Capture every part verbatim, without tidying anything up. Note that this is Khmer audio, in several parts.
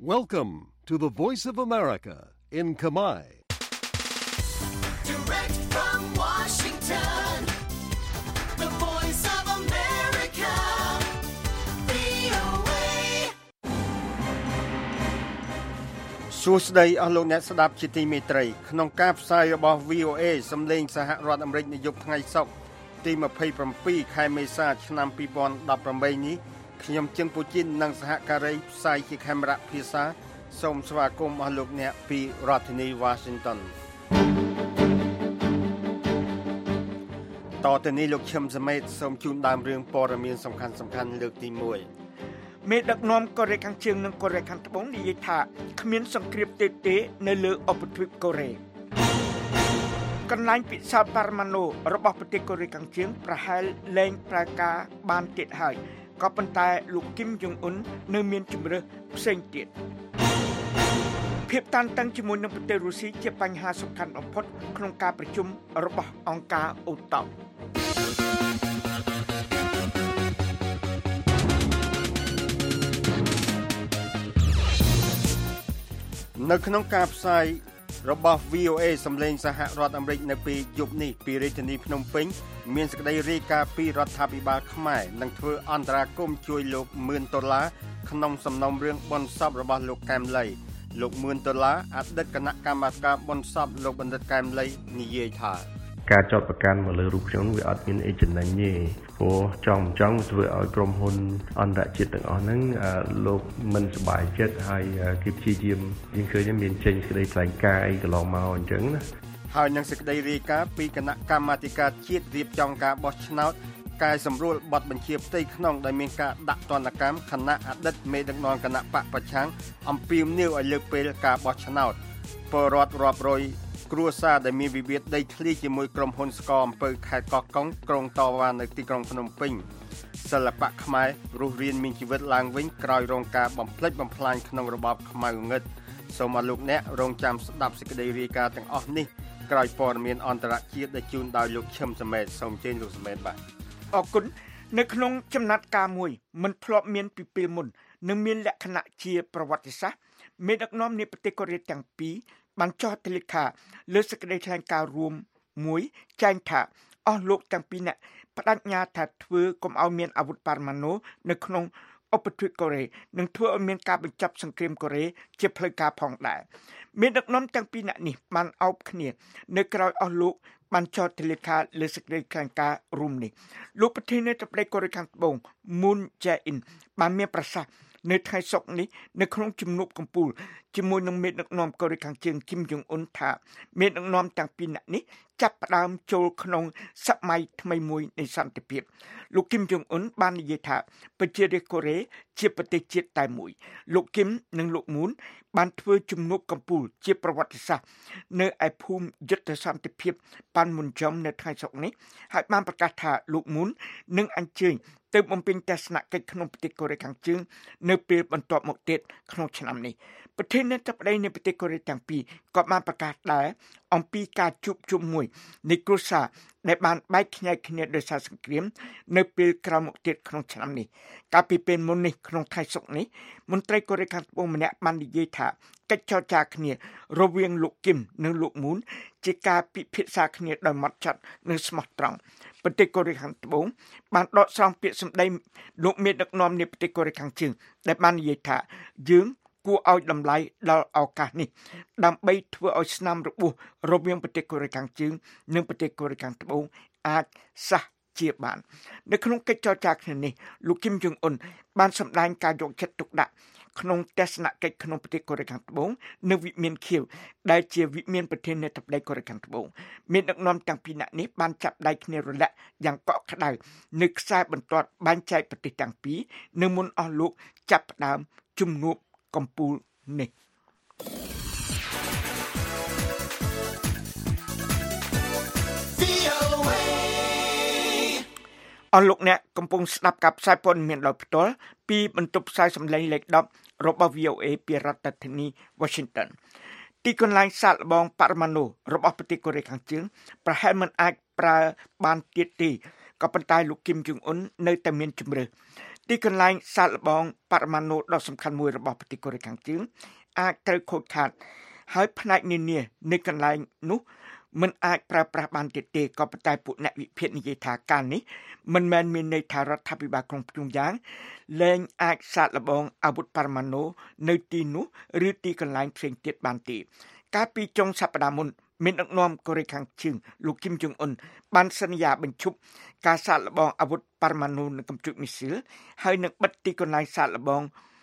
Welcome to the Voice of America in Khmer. Direct from Washington, the Voice of America, វី អូ เอសួស្តីអស់លោកអ្នកស្ដាប់ជាទីមេត្រីក្នុងការផ្សាយរបស់ វី អូ เอ សំឡេងសហរដ្ឋអាមេរិកនាយប់ថ្ងៃសុក្រទីยี่สิบเจ็ดខែមេសាឆ្នាំยี่สิบสิบแปดនេះខ្ញុំជឹងពូជីននិងសហការីផ្សាយជាខេមរៈភាសាសូមស្វាគមន៍អស់លោកអ្នកពីរដ្ឋធានី Washington តទៅនេះលោកឈឹមសមេតសូមជូនដើមរឿងព័ត៌មានសំខាន់សំខាន់លើកទីមួយមេដឹកនាំកូរ៉េខាងជើងនិងកូរ៉េខាងត្បូងនិយាយថាគ្មានសង្គ្រាមទេទេនៅលើឧបទ្វីបកូរ៉េកន្លែងពិសោធន៍ប៉ារ៉ាម៉ាណូរបស់ប្រទេសកូរ៉េខាងជើងប្រហែលលែងប្រើការបានទៀតហើយក៏ប៉ុន្តែលោកគីមយុងអ៊ុននៅមានជំរើសផ្សេងទៀតភាពតានតឹងជាមួយនឹងប្រទេសរុស្ស៊ីជាបញ្ហាសំខាន់បំផុតក្នុងការប្រជុំរបស់អង្គការអូតូនៅក្នុងការផ្សាយរបស់ វី អូ เอ សំឡេងសហរដ្ឋអាមេរិកនៅពេលយប់នេះពីរាជធានីភ្នំពេញមានសេចក្តីរាយការណ៍ពីរដ្ឋាភិបាលខ្មែរនឹងធ្វើអន្តរាគមន៍ជួយលោកមឿនដុល្លារក្នុងសំណុំរឿងបុណ្យសពរបស់លោកកែមលីលោកមឿនដុល្លារអតីតគណៈកម្មការបុណ្យសពលោកបណ្ឌិតកែមលីនិយាយថាការចោទប្រកាន់មកលើរូបខ្ញុំវាអត់មានអីចំណេញទេព្រោះចង់ចង់ធ្វើឲ្យក្រុមហ៊ុនអន្តរជាតិទាំងអស់ហ្នឹងលោកមិនសប្បាយចិត្តហើយគេព្យាយាមយើងឃើញមានចេញសេចក្តីថ្លែងការណ៍អីកន្លងមកអញ្ចឹងណាហើយនឹងសេចក្តីរាយការណ៍ពីគណៈកម្មាធិការជាតិរៀបចំការបោះឆ្នោតកែសម្រួលបទបញ្ជាផ្ទៃក្នុងដែលមានការដាក់ទណ្ឌកម្មគណៈអតីតមេដឹកនាំគណៈបកប្រឆាំងអំពាវនាវឲ្យលើកពេលការបោះឆ្នោតពលរដ្ឋរាប់រយគ្រួសារដែលមានវិវាទដីធ្លីជាមួយក្រុមហ៊ុនស្ករអំពៅខេត្តកោះកុងក្រុងតវ៉ានៅទីក្រុងភ្នំពេញសិល្បៈខ្មែររស់រានមានជីវិតឡើងវិញក្រោយរងការបំផ្លិចបំផ្លាញក្នុងរបបខ្មៅងឹតសូមអរលោកអ្នករងចាំស្ដាប់សេចក្តីរាយការណ៍ទាំងអស់នេះក្រោយព័ត៌មានអន្តរជាតិដែលជូនដោយលោកឈឹមសមេតសូមអញ្ជើញលោកសមេតបាទអរគុណនៅក្នុងចំណាត់ការមួយមិនធ្លាប់មានពីពេលមុននិងមានលក្ខណៈជាប្រវត្តិសាស្ត្រមេដឹកនាំនៃប្រទេសកូរ៉េទាំងពីរបានចុះហត្ថលេខាលើសេចក្តីថ្លែងការណ៍រួមមួយចែងថាអស់លោកទាំងពីរនាក់បដិញ្ញាថាធ្វើកុំឲ្យមានអាវុធប៉ារ៉ាម៉ាណូនៅក្នុងឧបទ្វីបកូរ៉េនិងធ្វើឲ្យមានការបញ្ចប់សង្គ្រាមកូរ៉េជាផ្លូវការផងដែរមានដឹកនាំទាំងពីរនាក់នេះបានអោបគ្នានៅក្រៅអស់លោកបានចុះហត្ថលេខាលើសេចក្តីថ្លែងការណ៍រួមនេះលោកប្រធានាធិបតីកូរ៉េខាងត្បូង Moon Jae-in បានមានប្រសាសន៍នៅថ្ងៃសុក្រនេះនៅក្នុងជំនួបកំពូលជាមួយនឹងមេដឹកនាំកូរ៉េខាងជើងគីមយុងអ៊ុនថាមេដឹកនាំទាំងពីរនាក់នេះចាប់ផ្ដើមចូលក្នុងសម័យថ្មីមួយនៃសន្តិភាពលោកគីមយុងអ៊ុនបាននិយាយថាប្រជារាស្ត្រកូរ៉េជាប្រទេសជាតិតែមួយលោកគីមនិងលោកមូនបានធ្វើជំនួបកំពូលជាប្រវត្តិសាស្ត្រនៅឯភូមិយុទ្ធសន្តិភាពប៉ាន់មុនចំនៅថ្ងៃសុក្រនេះហើយបានប្រកាសថាលោកមូននឹងអញ្ជើញទៅបំពេញទស្សនកិច្ចក្នុងប្រទេសកូរ៉េខាងជើងនៅពេលបន្ទាប់មកទៀតក្នុងឆ្នាំនេះប្រធានាធិបតីនៃប្រទេសកូរ៉េទាំងពីរក៏បានប្រកាសដែរអំពីការជួបជុំមួយនៃគ្រួសារដែលបានបែកខ្ញែកគ្នាដោយសារសង្គ្រាមនៅពេលក្រោយមកទៀតក្នុងឆ្នាំនេះកាលពីពេលមុននេះក្នុងថ្ងៃសុក្រនេះមន្ត្រីកូរ៉េខាងត្បូងម្នាក់បាននិយាយថាកិច្ចចរចាគ្នារវាងលោកគីមនិងលោកមូនជាការពិភាក្សាគ្នាដោយហ្មត់ចត់និងស្មោះត្រង់ប្រទេសកូរ៉េខាងត្បូងបានដកស្រង់ពាក្យសម្ដីលោកមេដឹកនាំនៃប្រទេសកូរ៉េខាងជើងដែលបាននិយាយថាយើងគួរឲ្យតម្លៃដល់ឱកាសនេះដើម្បីធ្វើឲ្យស្នាមរបួសរវាងប្រទេសកូរ៉េខាងជើងនិងប្រទេសកូរ៉េខាងត្បូងអាចសះជាបាននៅក្នុងកិច្ចចរចាគ្នានេះលោកគីមយុងអ៊ុនបានសម្ដែងការយកចិត្តទុកដាក់ក្នុងទស្សនកិច្ចក្នុងប្រទេសកូរ៉េខាងត្បូងនៅវិមានខៀវដែលជាវិមានប្រធានាធិបតីកូរ៉េខាងត្បូងមានដឹកនាំទាំងពីរនាក់នេះបានចាប់ដៃគ្នារលាក់យ៉ាងកក់ក្ដៅនៅខ្សែបន្ទាត់បែងចែកប្រទេសទាំងពីរនៅមុនអស់លោកចាប់ផ្ដើមជំនួបកំពូលនេះអស់លោកអ្នកកំពុងស្ដាប់ការផ្សាយព័ត៌មានដោយផ្ទាល់ពីបន្ទប់ផ្សាយសម្លេងលេខដប់របស់ វី អូ เอ ពីរដ្ឋធានី Washington ទីកន្លែងសាកល្បងប៉ារ៉ាម៉ាណូរបស់ប្រទេសកូរ៉េខាងជើងប្រហែលមិនអាចប្រើបានទៀតទេក៏ប៉ុន្តែលោកគីមយុងអ៊ុននៅតែមានជំរឿទីកន្លែងសាកល្បងបរមាណុដ៏សំខាន់មួយរបស់ប្រទេសកូរ៉េខាងជើងអាចត្រូវខូចខាតហើយផ្នែកនានានៃកន្លែងនោះមិនអាចប្រើប្រាស់បានទៀតទេក៏ប៉ុន្តែពួកអ្នកវិភាគនិយាយថាការនេះមិនមែនមានន័យថារដ្ឋាភិបាលក្រុងភ្នំយ៉ាងលែងអាចសាកល្បងអាវុធបរមាណុនៅទីនោះឬទីកន្លែងផ្សេងទៀតបានទេកាលពីចុងសប្តាហ៍មុនមានដឹកនាំកូរ៉េខាងជើងលោកគីមចុងអ៊ុនបានសន្យាបញ្ឈប់ការសាកល្បងអាវុធបរមាណុនិងកំជុលមីស៊ីលហើយនឹងបិទទីកន្លែងសាកល្បង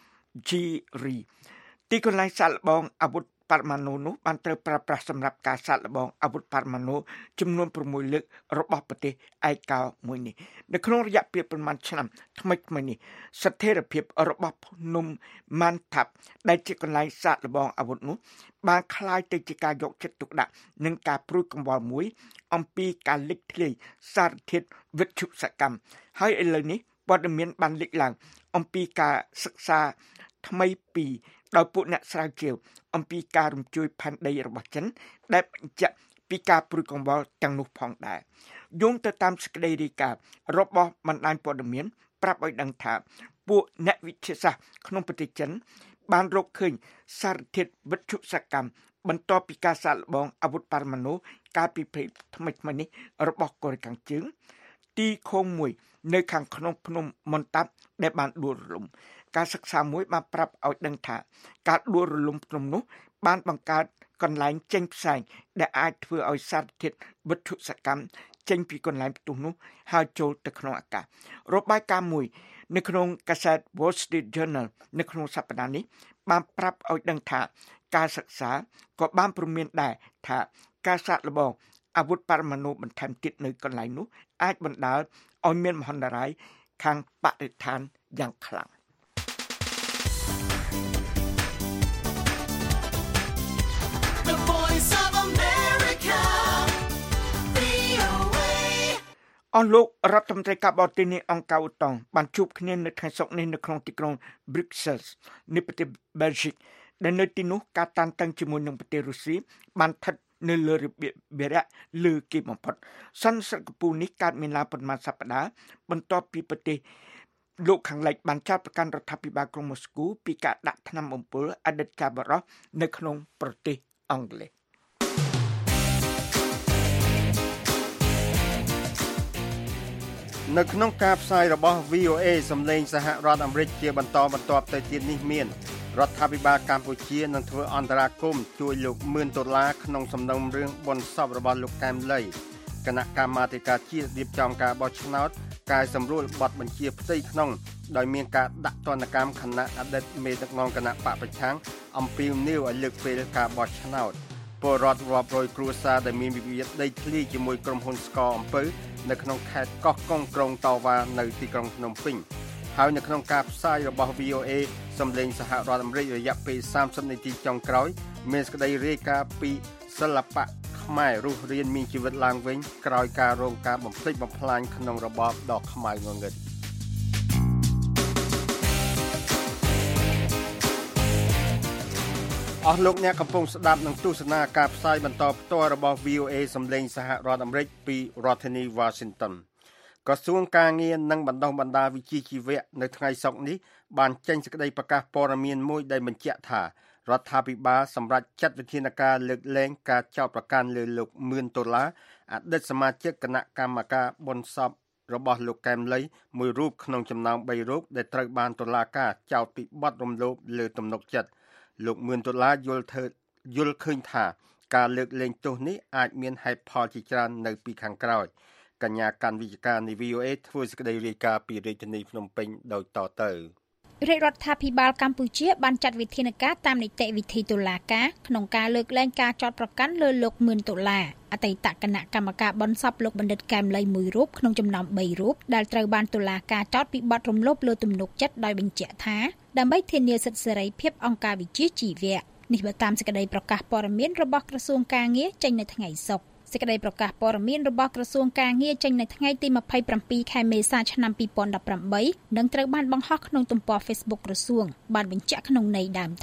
G R I ទីកន្លែងសាកល្បងអាវុធបរមាណុនោះបានត្រូវប្រើប្រាស់សម្រាប់ការសាកល្បងអាវុធបរមាណុចំនួន6លើករបស់ប្រទេសឯកោមួយនេះនៅក្នុងរយៈពេលប្រមាណឆ្នាំថ្មីថ្មីនេះស្ថិរភាពរបស់ភ្នំម៉ាន់ថាប់ដែលជាកន្លែងសាកល្បងអាវុធនោះបានคล้ายទៅជាការយកចិត្តទុកដាក់និងការព្រួយកង្វល់មួយអំពីការលេចធ្លាយសារធាតុវិទ្យុសកម្មហើយឥឡូវនេះព័ត៌មានបានលេចឡើងអំពីការសិក្សាថ្មីពីដោយពួកអ្នកស្រាវជ្រាវអំពីការរំជួយផែនដីរបស់ចិនដែលបញ្ជាក់ពីការព្រួយកង្វល់ទាំងនោះផងដែរយោងទៅតាមសេចក្តីរាយការណ៍របស់បណ្ដាញព័ត៌មានប្រាប់ឲ្យដឹងថាពួកអ្នកវិទ្យាសាស្ត្រក្នុងប្រទេសចិនបានរកឃើញសារធាតុវិទ្យុសកម្មបន្ទាប់ពីការសាកល្បងអាវុធបរមាណុកាលពីពេលថ្មីៗនេះរបស់កូរ៉េខាងជើងទីឃុំមួយនៅខាងក្នុងភ្នំម៉ុនតាប់ដែលបានដួលរលំការសិក្សាមួយបានប្រាប់ឲ្យដឹងថាការដួលរលំភ្នំនោះបានបង្កើតកន្លែងចេញផ្សែងដែលអាចធ្វើឲ្យសារធាតុវិទ្យុសកម្មចេញពីកន្លែងផ្ទុះនោះហើយចូលទៅក្នុងអាកាសរបាយការណ៍មួយនៅក្នុងកាសែត Wall Street Journal នៅក្នុងសប្តាហ៍នេះបានប្រាប់ឲ្យដឹងថាការសិក្សាក៏បានព្រមានដែរថាការសាកល្បងអាវុធបរមាណុបន្ថែមទៀតនៅកន្លែងនោះអាចបណ្ដាលឲ្យមានមហន្តរាយខាងបរិស្ថានយ៉ាងខ្លាំងអស់លោករដ្ឋមន្ត្រីការបរទេសនៃអង្គការឧតុង្គបានជួបគ្នានៅថ្ងៃសុក្រនេះនៅក្នុងទីក្រុង Brussels នៃប្រទេស Belgium ដែលនៅទីនោះការតានតឹងជាមួយនឹងប្រទេសរុស្ស៊ីបានស្ថិតនៅលើរបៀបវារៈលើគេបំផុតសន្និសីទកំពូលនេះកើតមានឡើងប្រមាណសប្តាហ៍បន្ទាប់ពីប្រទេសលោកខាងលិចបានចោទប្រកាន់រដ្ឋាភិបាលក្រុងម៉ូស្គូពីការដាក់ថ្នាំបំពុលអតីតការបរោះនៅក្នុងប្រទេសអង់គ្លេសនៅក្នុងការផ្សាយរបស់ V O A សម្លេងសហរដ្ឋអាមេរិកជាបន្តបន្ទាប់ទៅទៀតនេះមានរដ្ឋាភិបាលកម្ពុជានឹងធ្វើអន្តរាគមន៍ជួយលោកមឿនដុល្លារក្នុងសំណុំរឿងបុណ្យសពរបស់លោកកែមលីគណៈកម្មាធិការជាតិរៀបចំការបោះឆ្នោតកែសម្រួលបទបញ្ជាផ្ទៃក្នុងដោយមានការដាក់ទណ្ឌកម្មគណៈអតីតមេដឹកនាំគណៈបកប្រឆាំងអំពីមនីវឲ្យលើកពេលការបោះឆ្នោតពលរដ្ឋរាប់រយគ្រួសារដែលមានវិវាទដីធ្លីជាមួយក្រុមហ៊ុនស្ករអំពៅនៅក្នុងខេត្តកោះកុងក្រុងតវ៉ានៅទីក្រុងភ្នំពេញហើយនៅក្នុងការផ្សាយរបស់ V O A សម្លេងសហរដ្ឋអាមេរិករយៈពេលសាមសិបនាទីចុងក្រោយមានសេចក្តីរាយការណ៍ពីសិល្បៈខ្មែររស់រានមានជីវិតឡើងវិញក្រោយការរងការបំផ្លិចបំផ្លាញក្នុងរបបដ៏ខ្មៅងងឹតអស់លោកអ្នកកំពុងស្ដាប់និងទស្សនាការផ្សាយបន្តផ្ទាល់របស់ V O A សម្លេងសហរដ្ឋអាមេរិកពីរដ្ឋធានី Washington ក្រសួងការងារនិងបណ្ដុះបណ្ដាលវិជ្ជាជីវៈនៅថ្ងៃសុក្រនេះបានចេញសេចក្តីប្រកាសព័ត៌មានមួយដែលបញ្ជាក់ថារដ្ឋាភិបាលសម្រាប់ចាត់វិធានការលើកលែងការចោទប្រកាន់លើលោកមឿនដុល្លារអតីតសមាជិកគណៈកម្មការបុណ្យសពរបស់លោកកែមលីមួយរូបក្នុងចំណោមបីរូបដែលត្រូវបានតុលាការចោទពីបទរំលោភលើទំនុកចិត្តលោកមឿនដុល្លារយល់ធ្វើយល់ឃើញថាការលើកលែងទោសនេះអាចមានហេតុផលជាច្រើននៅពីខាងក្រោយកញ្ញាកាន់វិជ្ជការនៃ V O A ធ្វើសេចក្តីរាយការណ៍ពីរាជធានីភ្នំពេញដោយតទៅរាជរដ្ឋាភិបាលកម្ពុជាបានចាត់វិធានការតាមនីតិវិធីតុលាការក្នុងការលើកលែងការចោទប្រកាន់លើលោកមឿនដុល្លារអតីតគណៈកម្មការបុណ្យសពលោកបណ្ឌិតកែមលីមួយរូបក្នុងចំណោមបីរូបដែលត្រូវបានតុលាការចោទពីបទរំលោភលើទំនុកចិត្តដោយបញ្ជាក់ថាដើម្បីធានាសិទ្ធិសេរីភាពអង្គការវិជ្ជាជីវៈនេះបើតាមសេចក្តីប្រកាសព័ត៌មានរបស់ក្រសួងការងារចេញនៅថ្ងៃសុក្រសេចក្តីប្រកាសព័ត៌មានរបស់ក្រសួងការងារចេញនៅថ្ងៃទីម្ភៃប្រាំពីរខែមេសាឆ្នាំពីរពាន់ដប់ប្រាំបីនិងត្រូវបានបង្ហោះក្នុងទំព័រ Facebook ក្រសួងបានបញ្ជាក់ក្នុងន័យដើមថា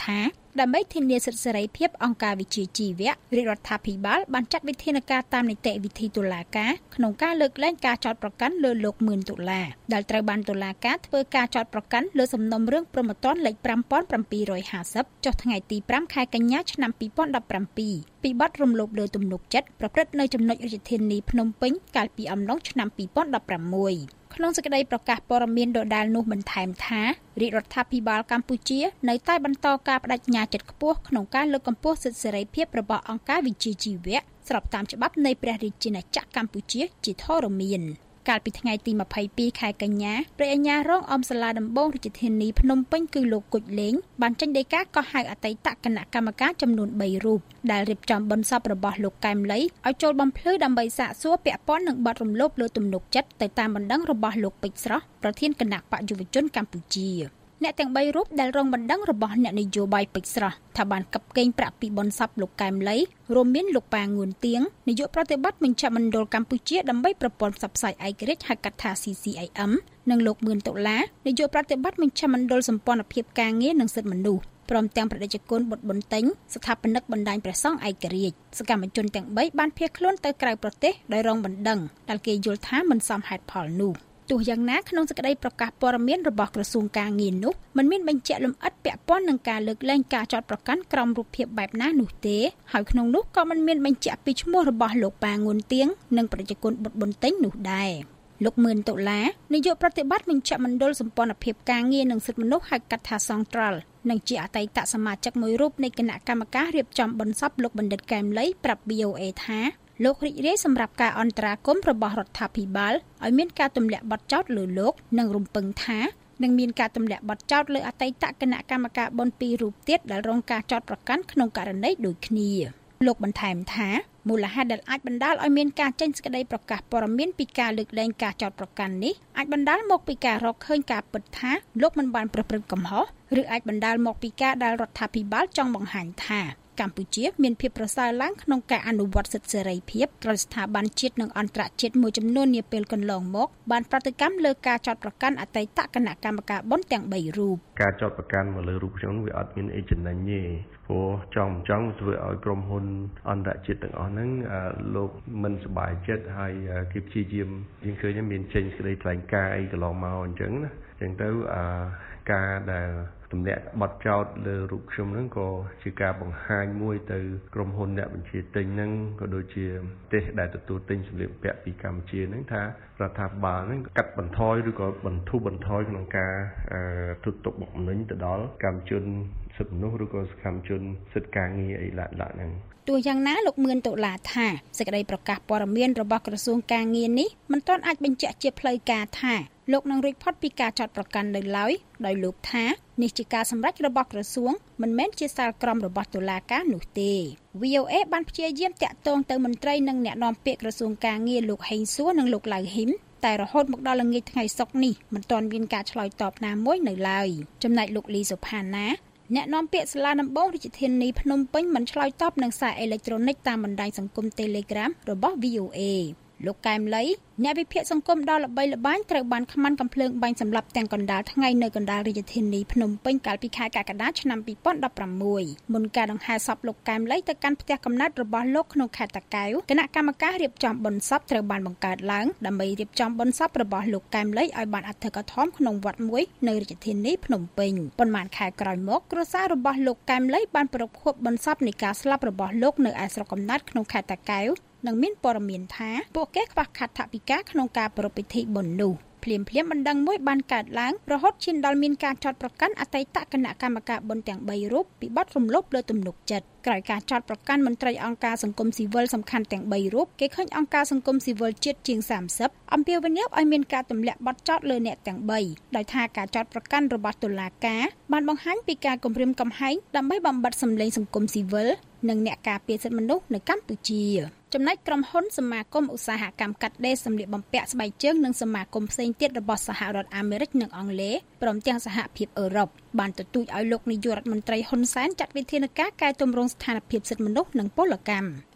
ដើម្បីធានាសិទ្ធិសេរីភាពអង្គការវិជាជីវៈរាជរដ្ឋាភិបាលបានចាត់វិធានការតាមនីតិវិធីតុលាការក្នុងការលើកលែងការចោទប្រកាន់លើលោកមឿនដុល្លារដែលត្រូវបានតុលាការធ្វើការចោទប្រកាន់លើសំណុំរឿងព្រហ្មទណ្ឌលេខfive thousand seven hundred fiftyចុះថ្ងៃទីfiveខែកញ្ញាឆ្នាំtwo thousand seventeenពីបទរំលោភលើទំនុកចិត្តប្រព្រឹត្តនៅចំណុចរាជធានីភ្នំពេញកាលពីអំឡុងឆ្នាំtwo thousand sixteenក្នុងសេចក្តីប្រកាសព័ត៌មានដដែលនោះបន្ថែមថារាជរដ្ឋាភិបាលកម្ពុជានៅតែបន្តការបដិញ្ញាចិត្តខ្ពស់ក្នុងការលើកកម្ពស់សិទ្ធិសេរីភាពរបស់អង្គការវិជាជីវៈស្របតាមច្បាប់នៃព្រះរាជាណាចក្រកម្ពុជាជាធរមានកាលពីថ្ងៃទីtwenty-twoខែកញ្ញាព្រះអាជ្ញារងអមសាលាដំបងរាជធានីភ្នំពេញគឺលោកគុជលេងបានចេញដីកាកោះហៅអតីតគណៈកម្មការចំនួនthreeរូបដែលរៀបចំបុណ្យសពរបស់លោកកែមលីឲ្យចូលបំភ្លឺដើម្បីសាកសួរពាក់ព័ន្ធនឹងបទរំលោភលើទំនុកចិត្តទៅតាមបណ្ដឹងរបស់លោកពេជ្រស្រស់ប្រធានគណៈបកយុវជនកម្ពុជាអ្នកទាំងthreeរូបដែលរងបណ្ដឹងរបស់អ្នកនយោបាយពេជ្រស្រស់ថាបានកាប់កេងប្រាក់ពីបុណ្យសពលោកកែមលីរួមមានលោកប៉ាងួនទៀងនាយកប្រតិបត្តិមជ្ឈមណ្ឌលកម្ពុជាដើម្បីប្រព័ន្ធផ្សព្វផ្សាយឯករាជ្យហៅកាត់ថា C C I M និងលោកមឿនដុល្លារនាយកប្រតិបត្តិមជ្ឈមណ្ឌលសម្ព័ន្ធភាពការងារនិងសិទ្ធិមនុស្សព្រមទាំងប្រតិជនគុណបុត្របុនតេញស្ថាបនិកបណ្ដាញព្រះសង្ឃឯករាជ្យសកម្មជនទាំងthreeបានភៀសខ្លួនទៅក្រៅប្រទេសដោយរងបណ្ដឹងដែលគេយល់ថាមិនសមហេតុផលនោះទោះយ៉ាងណាក្នុងសេចក្តីប្រកាសព័ត៌មានរបស់ក្រសួងការងារនោះមិនមានបញ្ជាក់លម្អិតពាក់ព័ន្ធនឹងការលើកលែងការចោទប្រកាន់ក្រោមរូបភាពបែបណានោះទេហើយក្នុងនោះក៏មិនមានបញ្ជាក់ពីឈ្មោះរបស់លោកប៉ាងួនទៀងនិងប្រតិជនបុត្របុនតេញនោះដែរលោកមឿនដុល្លារនាយកប្រតិបត្តិមជ្ឈមណ្ឌលសម្ព័ន្ធភាពការងារនិងសិទ្ធិមនុស្សហៅកាត់ថា Central និងជាអតីតសមាជិកមួយរូបនៃគណៈកម្មការរៀបចំបុណ្យសពលោកបណ្ឌិតកែមលីប្រាប់ V O A ថាលោករីករាយសម្រាប់ការអន្តរាគមន៍របស់រដ្ឋាភិបាលឲ្យមានការទម្លាក់បទចោទលើលោកនិងរំពឹងថានឹងមានការទម្លាក់បទចោទលើអតីតគណៈកម្មការបុណ្យពីររូបទៀតដែលរងការចោទប្រកាន់ក្នុងករណីដូចគ្នាលោកបន្ថែមថាមូលហេតុដែលអាចបណ្ដាលឲ្យមានការចេញសេចក្តីប្រកាសព័ត៌មានពីការលើកលែងការចោទប្រកាន់នេះអាចបណ្ដាលមកពីការរកឃើញការពិតថាលោកមិនបានប្រព្រឹត្តកំហុសឬអាចបណ្ដាលមកពីការដែលរដ្ឋាភិបាលចង់បង្ហាញថាកម្ពុជាមានភាពប្រសើរឡើងក្នុងការអនុវត្តសិទ្ធិសេរីភាពត្រូវស្ថាប័នជាតិនិងអន្តរជាតិមួយចំនួននាពេលកន្លងមកបានប្រតិកម្មលើការចោទប្រកាន់អតីតគណៈកម្មការបុណ្យទាំងthreeរូបការចោទប្រកាន់មកលើរូបខ្ញុំវាអត់មានអីចំណេញទេព្រោះចង់ចង់ធ្វើឲ្យក្រុមហ៊ុនអន្តរជាតិទាំងអស់ហ្នឹងលោកមិនសប្បាយចិត្តហើយគេព្យាយាមយើងឃើញមានចេញសេចក្តីថ្លែងការណ៍អីកន្លងមកអញ្ចឹងណាអញ្ចឹងទៅការដែលទម្លាក់បទចោទលើរូបខ្ញុំហ្នឹងក៏ជាការបង្ហាញមួយទៅក្រុមហ៊ុនអ្នកបញ្ជាទិញហ្នឹងក៏ដូចជាប្រទេសដែលទទួលទិញសម្លៀកបំពាក់ពីកម្ពុជាហ្នឹងថារដ្ឋាភិបាលហ្នឹងកាត់បន្ថយឬក៏បន្ធូរបន្ថយក្នុងការទុកទុកបុកម្នេញទៅដល់កម្មជនសិទ្ធិមនុស្សឬក៏សកម្មជនសិទ្ធិការងារអីឡាក់ឡាក់ហ្នឹងទោះយ៉ាងណាលោកមឿនដុល្លារថាសេចក្តីប្រកាសព័ត៌មានរបស់ក្រសួងការងារនេះមិនទាន់អាចបញ្ជាក់ជាផ្លូវការថាលោកនឹងរួចផុតពីការចោទប្រកាន់នៅឡើយដោយលោកថានេះជាការសម្រេចរបស់ក្រសួងមិនមែនជាសាលក្រមរបស់តុលាការនោះទេ V O A បានព្យាយាមតាក់ទងទៅមន្ត្រីនិងអ្នកនាំពាក្យក្រសួងការងារលោកហេងសួរនិងលោកឡៅហ៊ីមតែរហូតមកដល់ល្ងាចថ្ងៃសុក្រនេះមិនទាន់មានការឆ្លើយតបណាមួយនៅឡើយចំណែកលោកលីសុផាណាអ្នកនាំពាក្យសាលាដំបងរាជធានីភ្នំពេញមិនឆ្លើយតបនឹងសារអេឡិចត្រូនិកតាមបណ្ដាញសង្គម Telegram របស់ V O A លោកកែមលីអ្នកវិភាគសង្គមដ៏ល្បីល្បាញត្រូវបានខ្មាន់កំភ្លើងបាញ់សម្លាប់ទាំងកណ្ដាលថ្ងៃនៅកណ្ដាលរាជធានីភ្នំពេញកាលពីខែកក្កដាឆ្នាំtwo thousand sixteenមុនការដង្ហែសពលោកកែមលីទៅកាន់ផ្ទះកំណើតរបស់លោកក្នុងខេត្តតាកែវគណៈកម្មការរៀបចំបុណ្យសពត្រូវបានបង្កើតឡើងដើម្បីរៀបចំបុណ្យសពរបស់លោកកែមលីឲ្យបានអធិកអធមក្នុងវត្តមួយនៅរាជធានីភ្នំពេញប៉ុន្មានខែក្រោយមកគ្រួសាររបស់លោកកែមលីបានប្រារព្ធខួបបុណ្យសពនៃការស្លាប់របស់លោកនៅឯស្រុកកំណើតក្នុងខេត្តតាកែវនិងមានព័ត៌មានថាពួកគេខ្វះខាតថវិកាក្នុងការប្រារព្ធពិធីបុណ្យនោះភ្លាមភ្លាមបណ្ដឹងមួយបានកើតឡើងរហូតឈានដល់មានការចោទប្រកាន់អតីតគណៈកម្មការបុណ្យទាំងthreeរូបពីបទរំលោភលើទំនុកចិត្តក្រោយការចោទប្រកាន់មន្ត្រីអង្គការសង្គមស៊ីវិលសំខាន់ទាំងthreeរូបគេឃើញអង្គការសង្គមស៊ីវិលជាតិជាងthirtyអំពាវនាវឲ្យមានការទម្លាក់បទចោទលើអ្នកទាំងthreeដោយថាការចោទប្រកាន់របស់តុលាការបានបង្ហាញពីការគំរាមកំហែងដើម្បីបំបត្តិសម្លេងសង្គមស៊ីវិលនិងអ្នកការពារសិទ្ធិមនុស្សនៅកម្ពុជាចំណែកក្រុមហ៊ុនសមាគមឧស្សាហកម្មកាត់ដេរសម្លៀកបំពាក់ស្បែកជើងនិងសមាគមផ្សេងទៀតរបស់សហរដ្ឋអាមេរិកនិងអង់គ្លេសព្រមទាំងសហភាពអឺរ៉ុបបានទទូចឲ្យលោកនាយករដ្ឋមន្ត្រីហ៊ុនសែនចាត់វិធានការកែទម្រង់ស្ថានភាពសិទ្ធិមនុស្សនិងពលកម្ម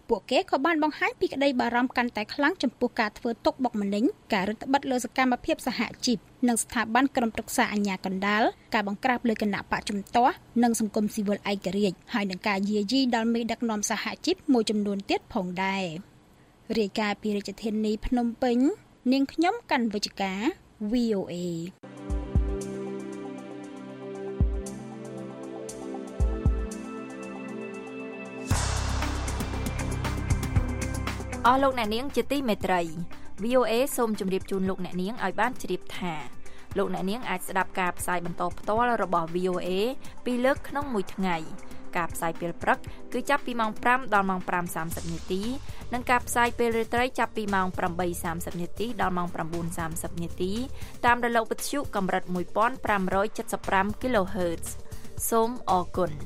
ពួកគេក៏បានបង្ហាញពីក្តីបារម្ភកាន់តែខ្លាំងចំពោះការធ្វើទុកបុកម្នេញការរឹតបន្តឹងលើសកម្មភាពសហជីពនិងស្ថាប័នក្រុមប្រឹក្សាអាជ្ញាកណ្ដាលការបង្ក្រាបលើគណៈបកជំទាស់និងសង្គមស៊ីវិលឯករាជ្យហើយនឹងការយាយីដល់មេដឹកនាំសហជីពមួយចំនួនទៀតផងដែររាយការណ៍ពីរាជធានីភ្នំពេញនាងខ្ញុំកាន់វិជ្ជការ វី អូ เอអស់លោកអ្នកនាងជាទីមេត្រី វី អូ เอ សូមជម្រាបជូនលោកអ្នកនាងឲ្យបានជ្រាបថាលោកអ្នកនាងអាចស្ដាប់ការផ្សាយបន្តផ្ទាល់របស់ វី អូ เอ ពីរលើកក្នុងមួយថ្ងៃការផ្សាយពេលព្រឹកគឺចាប់ពីម៉ោងប្រាំដល់ម៉ោងប្រាំសាមសិបនាទីនិងការផ្សាយពេលរាត្រីចាប់ពីម៉ោងប្រាំបីសាមសិបនាទីដល់ម៉ោងប្រាំបួនសាមសិបនាទីតាមរលកវិទ្យុកម្រិតមួយពាន់ប្រាំរយเจ็ดสิบห้า គីឡូហឺត សូមអរគុណ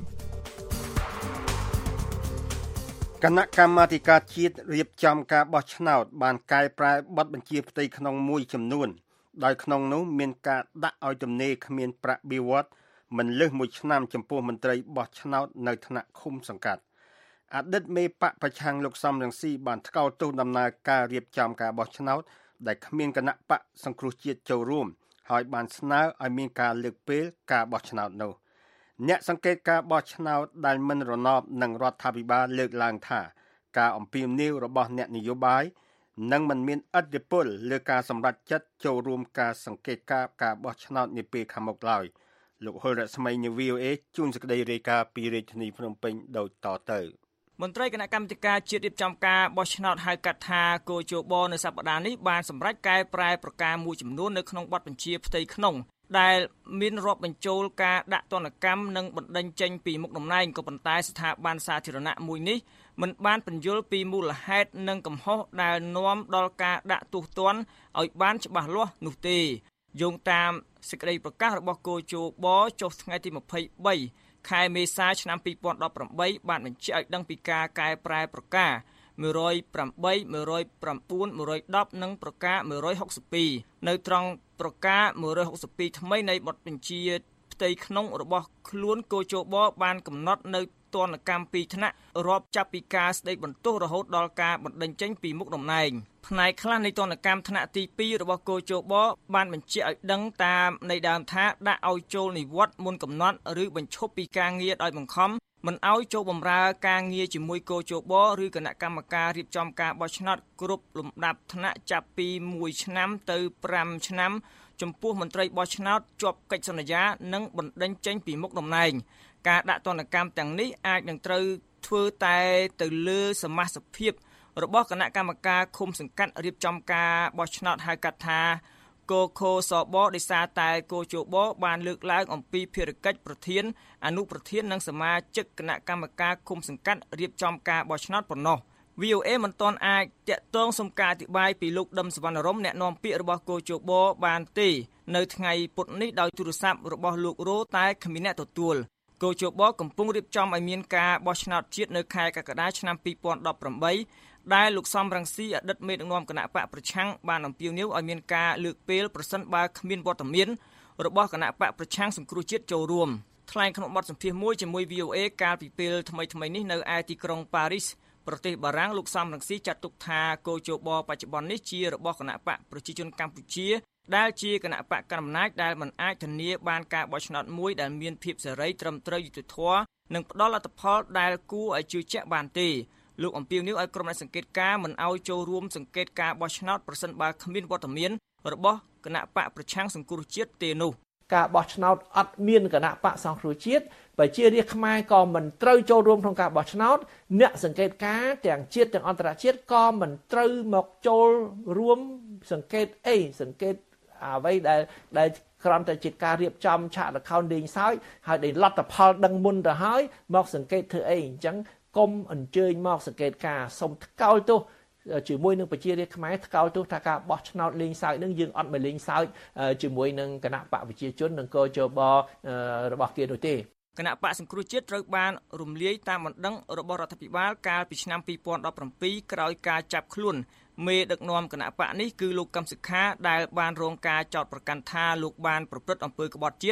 គណៈកម្មាធិការជាតិរៀបចំការបោះឆ្នោតបានកែប្រែបទបញ្ជាផ្ទៃក្នុងមួយចំនួនដោយក្នុងនោះមានការដាក់ឲ្យទំនេរគ្មានប្រាក់បៀវត្សមិនលើសមួយឆ្នាំចំពោះមន្ត្រីបោះឆ្នោតនៅថ្នាក់ឃុំសង្កាត់អតីតមេបកប្រឆាំងលោកសំរងស៊ីបានថ្កោលទោសដំណើរការរៀបចំការបោះឆ្នោតដែលគ្មានគណៈបកសង្គ្រោះជាតិចូលរួមហើយបានស្នើឲ្យមានការលើកពេលការបោះឆ្នោតនោះអ្នកសង្កេតការបោះឆ្នោតដែលមិនរណបនឹងរដ្ឋាភិបាលលើកឡើងថាការអំពាវនាវរបស់អ្នកនយោបាយនឹងមិនមានឥទ្ធិពលលើការសម្រេចចិត្តចូលរួមការសង្កេតការការបោះឆ្នោតនាពេលខាងមុខឡើយលោកហុលរស្មីនៃ វី អូ เอ ជួនសេចក្តីរាយការណ៍ពីរាជធានីភ្នំពេញដូចតទៅមន្ត្រីគណៈកម្មាធិការជាតិរៀបចំការបោះឆ្នោតហៅកាត់ថាគោជបនៅសប្តាហ៍នេះបានសម្រេចកែប្រែប្រការមួយចំនួននៅក្នុងបទបញ្ជាផ្ទៃក្នុងដែលមានរាប់បញ្ចូលការដាក់ទណ្ឌកម្មនិងបណ្តេញចេញពីមុខតំណែងក៏ប៉ុន្តែស្ថាប័នសាធារណៈមួយនេះមិនបានពន្យល់ពីមូលហេតុនិងកំហុសដែលនាំដល់ការដាក់ទោសទណ្ឌឲ្យបានច្បាស់លាស់នោះទេយោងតាមសេចក្តីប្រកាសរបស់គោជបចុះថ្ងៃទីម្ភៃបីខែមេសាឆ្នាំពីរពាន់ដប់ប្រាំបីបានបញ្ជាក់ឲ្យដឹងពីការកែប្រែប្រការមួយរយប្រាំបី មួយរយប្រាំបួន មួយរយដប់និងប្រការមួយរយហុកសិបពីរនៅត្រង់ប្រការមួយរយហុកសិបពីរថ្មីនៃបទបញ្ជាផ្ទៃក្នុងរបស់ខ្លួនកោជបបានកំណត់នៅទណ្ឌកម្មពីរថ្នាក់រាប់ចាប់ពីការស្ដីបន្ទោសរហូតដល់ការបណ្តេញចេញពីមុខតំណែងផ្នែកខ្លះនៃទណ្ឌកម្មថ្នាក់ទីពីររបស់កោជបបានបញ្ជាក់ឲ្យដឹងតាមនៃដើមថាដាក់ឲ្យចូលនិវត្តន៍មុនកំណត់ឬបញ្ឈប់ពីការងារដោយបង្ខំមិនឲ្យចូលបម្រើការងារជាមួយកោជបឬគណៈកម្មការរៀបចំការបោះឆ្នោតគ្រប់លំដាប់ថ្នាក់ចាប់ពីមួយឆ្នាំទៅប្រាំឆ្នាំចំពោះមន្ត្រីបោះឆ្នោតជាប់កិច្ចសន្យានិងបណ្តេញចេញពីមុខតំណែងការដាក់ទណ្ឌកម្មទាំងនេះអាចនឹងត្រូវធ្វើតែទៅលើសមាជិកភាពរបស់គណៈកម្មការឃុំសង្កាត់រៀបចំការបោះឆ្នោតហៅកាត់ថាកោខសបដោយសារតែកោជបបានលើកឡើងអំពីភារកិច្ចប្រធានអនុប្រធាននិងសមាជិកគណៈកម្មការឃុំសង្កាត់រៀបចំការបោះឆ្នោតប៉ុណ្ណោះ វី អូ เอ មិនទាន់អាចតាក់ទងសុំការអធិប្បាយពីលោកដឹមសវណ្ណរមអ្នកនាំពាក្យរបស់កោជបបានទេនៅថ្ងៃពុធនេះដោយទូរស័ព្ទរបស់លោករោតែគ្មានអ្នកទទួលកោជបកំពុងរៀបចំឲ្យមានការបោះឆ្នោតជាតិនៅខែកក្កដាឆ្នាំពីរពាន់ដប់ប្រាំបីដែលលោកសំរងស៊ីអតីតមេដឹកនាំគណៈបកប្រឆាំងបានអំពាវនាវឲ្យមានការលើកពេលប្រសិនបើគ្មានវត្តមានរបស់គណៈបកប្រឆាំងសង្គ្រោះជាតិចូលរួមថ្លែងក្នុងបទសម្ភាសន៍មួយជាមួយ វី អូ เอ កាលពីពេលថ្មីៗនេះនៅឯទីក្រុងប៉ារីសប្រទេសបារាំងលោកសំរងស៊ីចាត់ទុកថាកោជបបច្ចុប្បន្ននេះជារបស់គណៈបកប្រជាជនកម្ពុជាដែលជាគណៈបកកណ្ដាលអំណាចដែលមិនអាចធានាបានការបោះឆ្នោតមួយដែលមានភាពសេរីត្រឹមត្រូវយុត្តិធម៌និងផ្ដល់លទ្ធផលដែលគួរឲ្យជឿជាក់បានទេលោកអំពាវនាវឲ្យក្រុមអ្នកសង្កេតការណ៍មិនឲ្យចូលរួមសង្កេតការបោះឆ្នោតប្រសិនបើគ្មានវត្តមានរបស់គណៈបកប្រឆាំងសង្គ្រោះជាតិទេនោះការបោះឆ្នោតអត់មានគណៈបកសង្គ្រោះជាតិប្រជារាស្ត្រខ្មែរក៏មិនត្រូវចូលរួមក្នុងការបោះឆ្នោតអ្នកសង្កេតការណ៍ទាំងជាតិទាំងអន្តរជាតិក៏មិនត្រូវមកចូលរួមសង្កេតអីសង្កេតអ្វីដែលដែលគ្រាន់តែជាការរៀបចំឆាកល្ខោនលេងសើចហើយដែលលទ្ធផលដឹងមុនទៅហើយមកសង្កេតធ្វើអីអញ្ចឹងកុំអញ្ជើញមកសង្កេតការសូមថ្កោលទោសជាមួយនឹងប្រជារាស្ត្រខ្មែរថ្កោលទោសថាការបោះឆ្នោតលេងសើចនឹងយើងអត់មកលេងសើចជាមួយនឹងគណៈបកប្រជាជននិងកោជបរបស់គេនោះទេគណៈបកសង្គ្រោះជាតិត្រូវបានរំលាយតាមបណ្ដឹងរបស់រដ្ឋាភិបាលកាលពីឆ្នាំពីរពាន់ដប់ប្រាំពីរក្រោយការចាប់ខ្លួនមេដឹកនាំគណៈបកនេះគឺលោកកឹមសុខាដែលបានរងការចោទប្រកាន់ថាលោកបានប្រព្រឹត្តអំពើក្បត់ជាតិ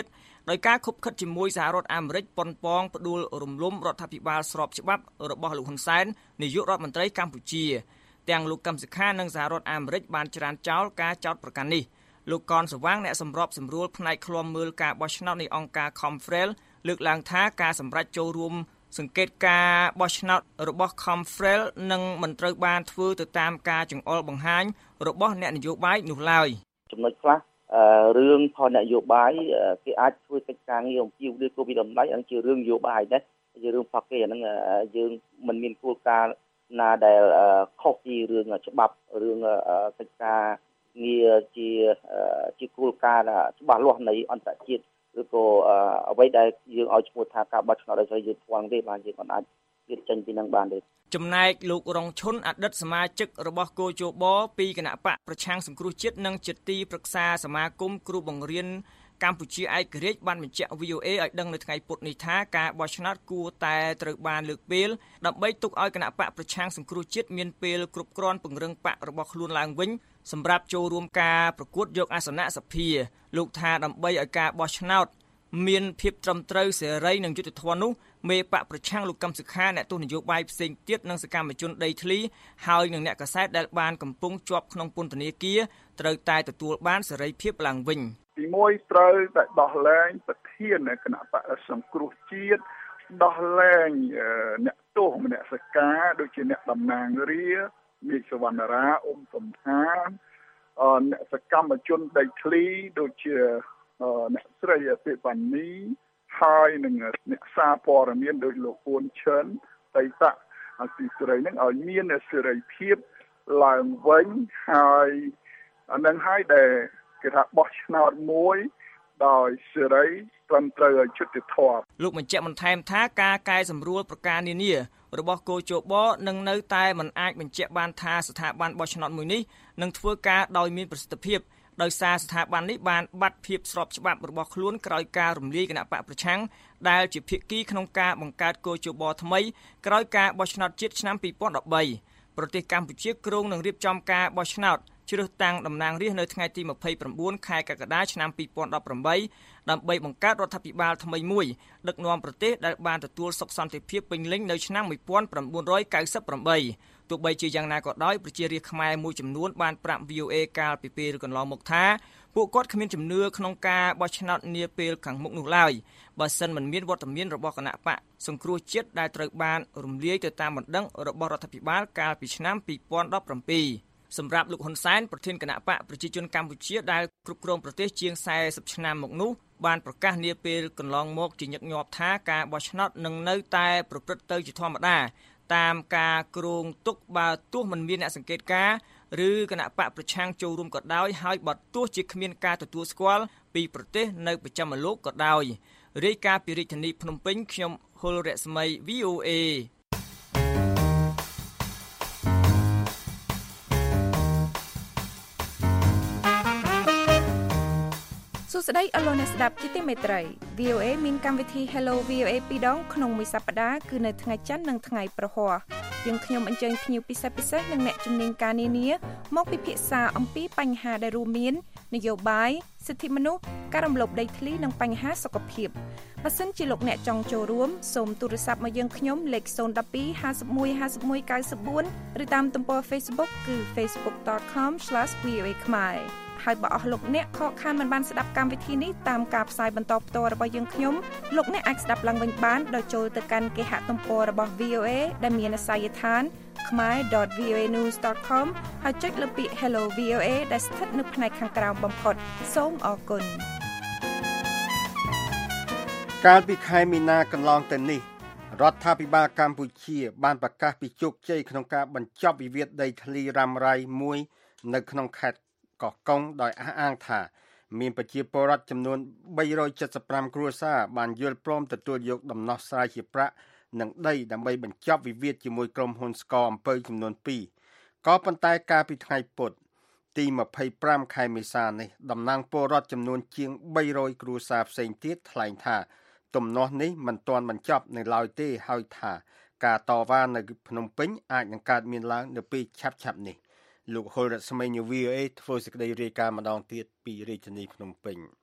ដោយការខុបខិតជាមួយសហរដ្ឋអាមេរិកប៉ុនប៉ងផ្ដួលរំលំរដ្ឋាភិបាលស្របច្បាប់របស់លោកហ៊ុនសែននាយករដ្ឋមន្ត្រីកម្ពុជាទាំងលោកកឹមសុខានិងសហរដ្ឋអាមេរិកបានច្រានចោលការចោទប្រកាន់នេះលោកកនសវាងអ្នកសម្របសម្រួលផ្នែកឃ្លាំមើលការបោះឆ្នោតនៃអង្គការ Confrel លើកឡើងថាការសម្រេចចូលរួមសង្កេតការបោះឆ្នោតរបស់ Confrel នឹងមិនត្រូវបានធ្វើទៅតាមការចង្អុលបង្ហាញរបស់អ្នកនយោបាយនោះឡើយចំណុចខ្លះរឿងផលនយោបាយគេអាចធ្វើកិច្ចការងារអំពីឬក៏វិដំណៃហ្នឹងជារឿងនយោបាយដែរជារឿងផកគេហ្នឹងយើងមិនមានគោលការណ៍ណាដែលខុសពីរឿងច្បាប់រឿងកិច្ចការងារជាជាគោលការណ៍ច្បាស់លាស់នៃអន្តរជាតិឬក៏អ្វីដែលយើងឲ្យឈ្មោះថាការបោះឆ្នោតដោយសារយើងធ្វើទេបានយើងមិនអាចទៀតចេញពីនឹងបានទេចំណែកលោករងឈុនអតីតសមាជិករបស់គោជបពីគណៈបកប្រឆាំងសង្គ្រោះជាតិនិងជាទីប្រឹក្សាសមាគមគ្រូបង្រៀនកម្ពុជាឯករាជ្យបានបញ្ជាក់ វី អូ เอ ឲ្យដឹងនៅថ្ងៃពុធនេះថាការបោះឆ្នោតគួរតែត្រូវបានលើកពេលដើម្បីទុកឲ្យគណៈបកប្រឆាំងសង្គ្រោះជាតិមានពេលគ្រប់គ្រាន់ពង្រឹងបករបស់ខ្លួនឡើងវិញសម្រាប់ចូលរួមការប្រកួតយកអាសនៈសភាលោកថាដើម្បីឲ្យការបោះឆ្នោតមានភាពត្រឹមត្រូវសេរីនិងយុត្តិធម៌នោះមេបកប្រឆាំងលោកកឹមសុខាអ្នកទស្សនយោបាយផ្សេងទៀតនិងសកម្មជនដីធ្លីហើយនិងអ្នកកាសែតដែលបានកំពុងជាប់ក្នុងពន្ធនាគារត្រូវតែទទួលបានសេរីភាពឡើងវិញទីមួយត្រូវតែដោះលែងប្រធានគណៈបកសង្គ្រោះជាតិដោះលែងអ្នកទោសមនសិការដូចជាអ្នកតំណាងរាមេឃសវណ្ណរាអ៊ុំសំហានអ្នកសកម្មជនដីធ្លីដូចជាអ្នកស្រីអភិបណ្នីហើយនឹងអ្នកសារព័ត៌មានដូចលោកហ៊ុនឈិនតៃតៈអសិស្រីនឹងឲ្យមានសេរីភាពឡើងវិញហើយអានឹងហើយដែលគេថាបោះឆ្នោតមួយដោយសេរីត្រឹមត្រូវឲ្យយុត្តិធម៌លោកបញ្ជាក់បន្ថែមថាការកែសម្រួលប្រការនានារបស់គោជបនឹងនៅតែមិនអាចបញ្ជាក់បានថាស្ថាប័នបោះឆ្នោតមួយនេះនឹងធ្វើការដោយមានប្រសិទ្ធភាពដោយសារស្ថាប័ននេះបានបាត់ភាពស្របច្បាប់របស់ខ្លួនក្រោយការរំលាយគណៈបកប្រឆាំងដែលជាភាគីក្នុងការបង្កើតគោជបថ្មីក្រោយការបោះឆ្នោតជាតិឆ្នាំពីរពាន់ដប់បីប្រទេសកម្ពុជាគ្រោងនឹងរៀបចំការបោះឆ្នោតជ្រើសតាំងតំណាងរាស្ត្រនៅថ្ងៃទីម្ភៃប្រាំបួនខែកក្កដាឆ្នាំពីរពាន់ដប់ប្រាំបីដើម្បីបង្កើតរដ្ឋាភិបាលថ្មីមួយដឹកនាំប្រទេសដែលបានទទួលសុខសន្តិភាពពេញលេញនៅឆ្នាំmột nghìn chín trăm chín mươi támទោះបីជាយ៉ាងណាក៏ដោយប្រជារាស្ត្រខ្មែរមួយចំនួនបានប្រាប់ វី អូ เอ កាលពីពេលកន្លងមកថាពួកគាត់គ្មានជំនឿក្នុងការបោះឆ្នោតនាពេលខាងមុខនោះឡើយបើសិនមិនមានវត្តមានរបស់គណៈបកសង្គ្រោះជាតិដែលត្រូវបានរំលាយទៅតាមបណ្ដឹងរបស់រដ្ឋាភិបាលកាលពីឆ្នាំពីរពាន់ដប់ប្រាំពីរសម្រាប់លោកហ៊ុនសែនប្រធានគណៈបកប្រជាជនកម្ពុជាដែលគ្រប់គ្រងប្រទេសជាងសែសិបឆ្នាំមកនោះបានប្រកាសនាពេលកន្លងមកជាញឹកញាប់ថាការបោះឆ្នោតនឹងនៅតែប្រព្រឹត្តទៅជាធម្មតាតាមការគ្រោងទុកបើទោះមិនមានអ្នកសង្កេតការឬគណៈបកប្រឆាំងចូលរួមក៏ដោយហើយបើទោះជាគ្មានការទទួលស្គាល់ពីប្រទេសនៅប្រចាំលោកក៏ដោយរាយការណ៍ពីរាជធានីភ្នំពេញខ្ញុំហុលរស្មី វី អូ เอសួស្តីអស់លោកអ្នកស្ដាប់ជាទីមេត្រី វី អូ เอ មានកម្មវិធី Hello វី អូ เอ ពីរដងក្នុងមួយសប្តាហ៍គឺនៅថ្ងៃច័ន្ទនិងថ្ងៃប្រហ័សយើងខ្ញុំអញ្ជើញភ្ញៀវពិសេសពិសេសនិងអ្នកជំនាញការនានាមកពិភាក្សាអំពីបញ្ហាដែលរួមមាននយោបាយសិទ្ធិមនុស្សការរំលោភដីធ្លីនិងបញ្ហាសុខភាពបើសិនជាលោកអ្នកចង់ចូលរួមសូមទូរស័ព្ទមកយើងខ្ញុំលេខศูนย์ một hai ห้าสิบเอ็ด ห้าสิบเอ็ด เก้าสิบสี่ឬតាមទំព័រ Facebook គឺ facebook dot com slash v o a khmerហើយបើអស់លោកអ្នកខកខានមិនបានស្ដាប់កម្មវិធីនេះតាមការផ្សាយបន្តផ្ទាល់របស់យើងខ្ញុំលោកអ្នកអាចស្ដាប់ឡើងវិញបានដោយចូលទៅកាន់គេហទំព័ររបស់ វី អូ เอ ដែលមានអាសយដ្ឋាន khmer dot v o a news dot com ហើយចុចលើពាក្យ Hello វី អូ เอ ដែលស្ថិតនៅផ្នែកខាងក្រោមបំផុតសូមអរគុណកាលពីខែមីនាកន្លងទៅនេះរដ្ឋាភិបាលកម្ពុជាបានប្រកាសពីជោគជ័យក្នុងការបញ្ចប់វិវាទដីធ្លីរ៉ាំរ៉ៃមួយនៅក្នុងខេត្តកោះកុងដោយអះអាងថាមានប្រជាពលរដ្ឋចំនួនបីរយเจ็ดสิบห้าគ្រួសារបានយល់ព្រមទទួលយកដំណោះស្រាយជាប្រាក់និងដីដើម្បីបញ្ចប់វិវាទជាមួយក្រុមហ៊ុនស្ករអំពៅចំនួនពីរក៏ប៉ុន្តែកាលពីថ្ងៃពុធទីยี่สิบห้าខែមេសានេះតំណាងពលរដ្ឋចំនួនជាងបីរយគ្រួសារផ្សេងទៀតថ្លែងថាទំនាស់នេះមិនទាន់បញ្ចប់នៅឡើយទេហើយថាការតវ៉ានៅភ្នំពេញអាចនឹងកើតមានឡើងនៅពេលឆាប់ៗនេះលោកហុលរស្មីញ វី អូ เอ ធ្វើសេចក្តីរាយការណ៍ម្ដងទៀតពីរាជធានីភ្នំពេញ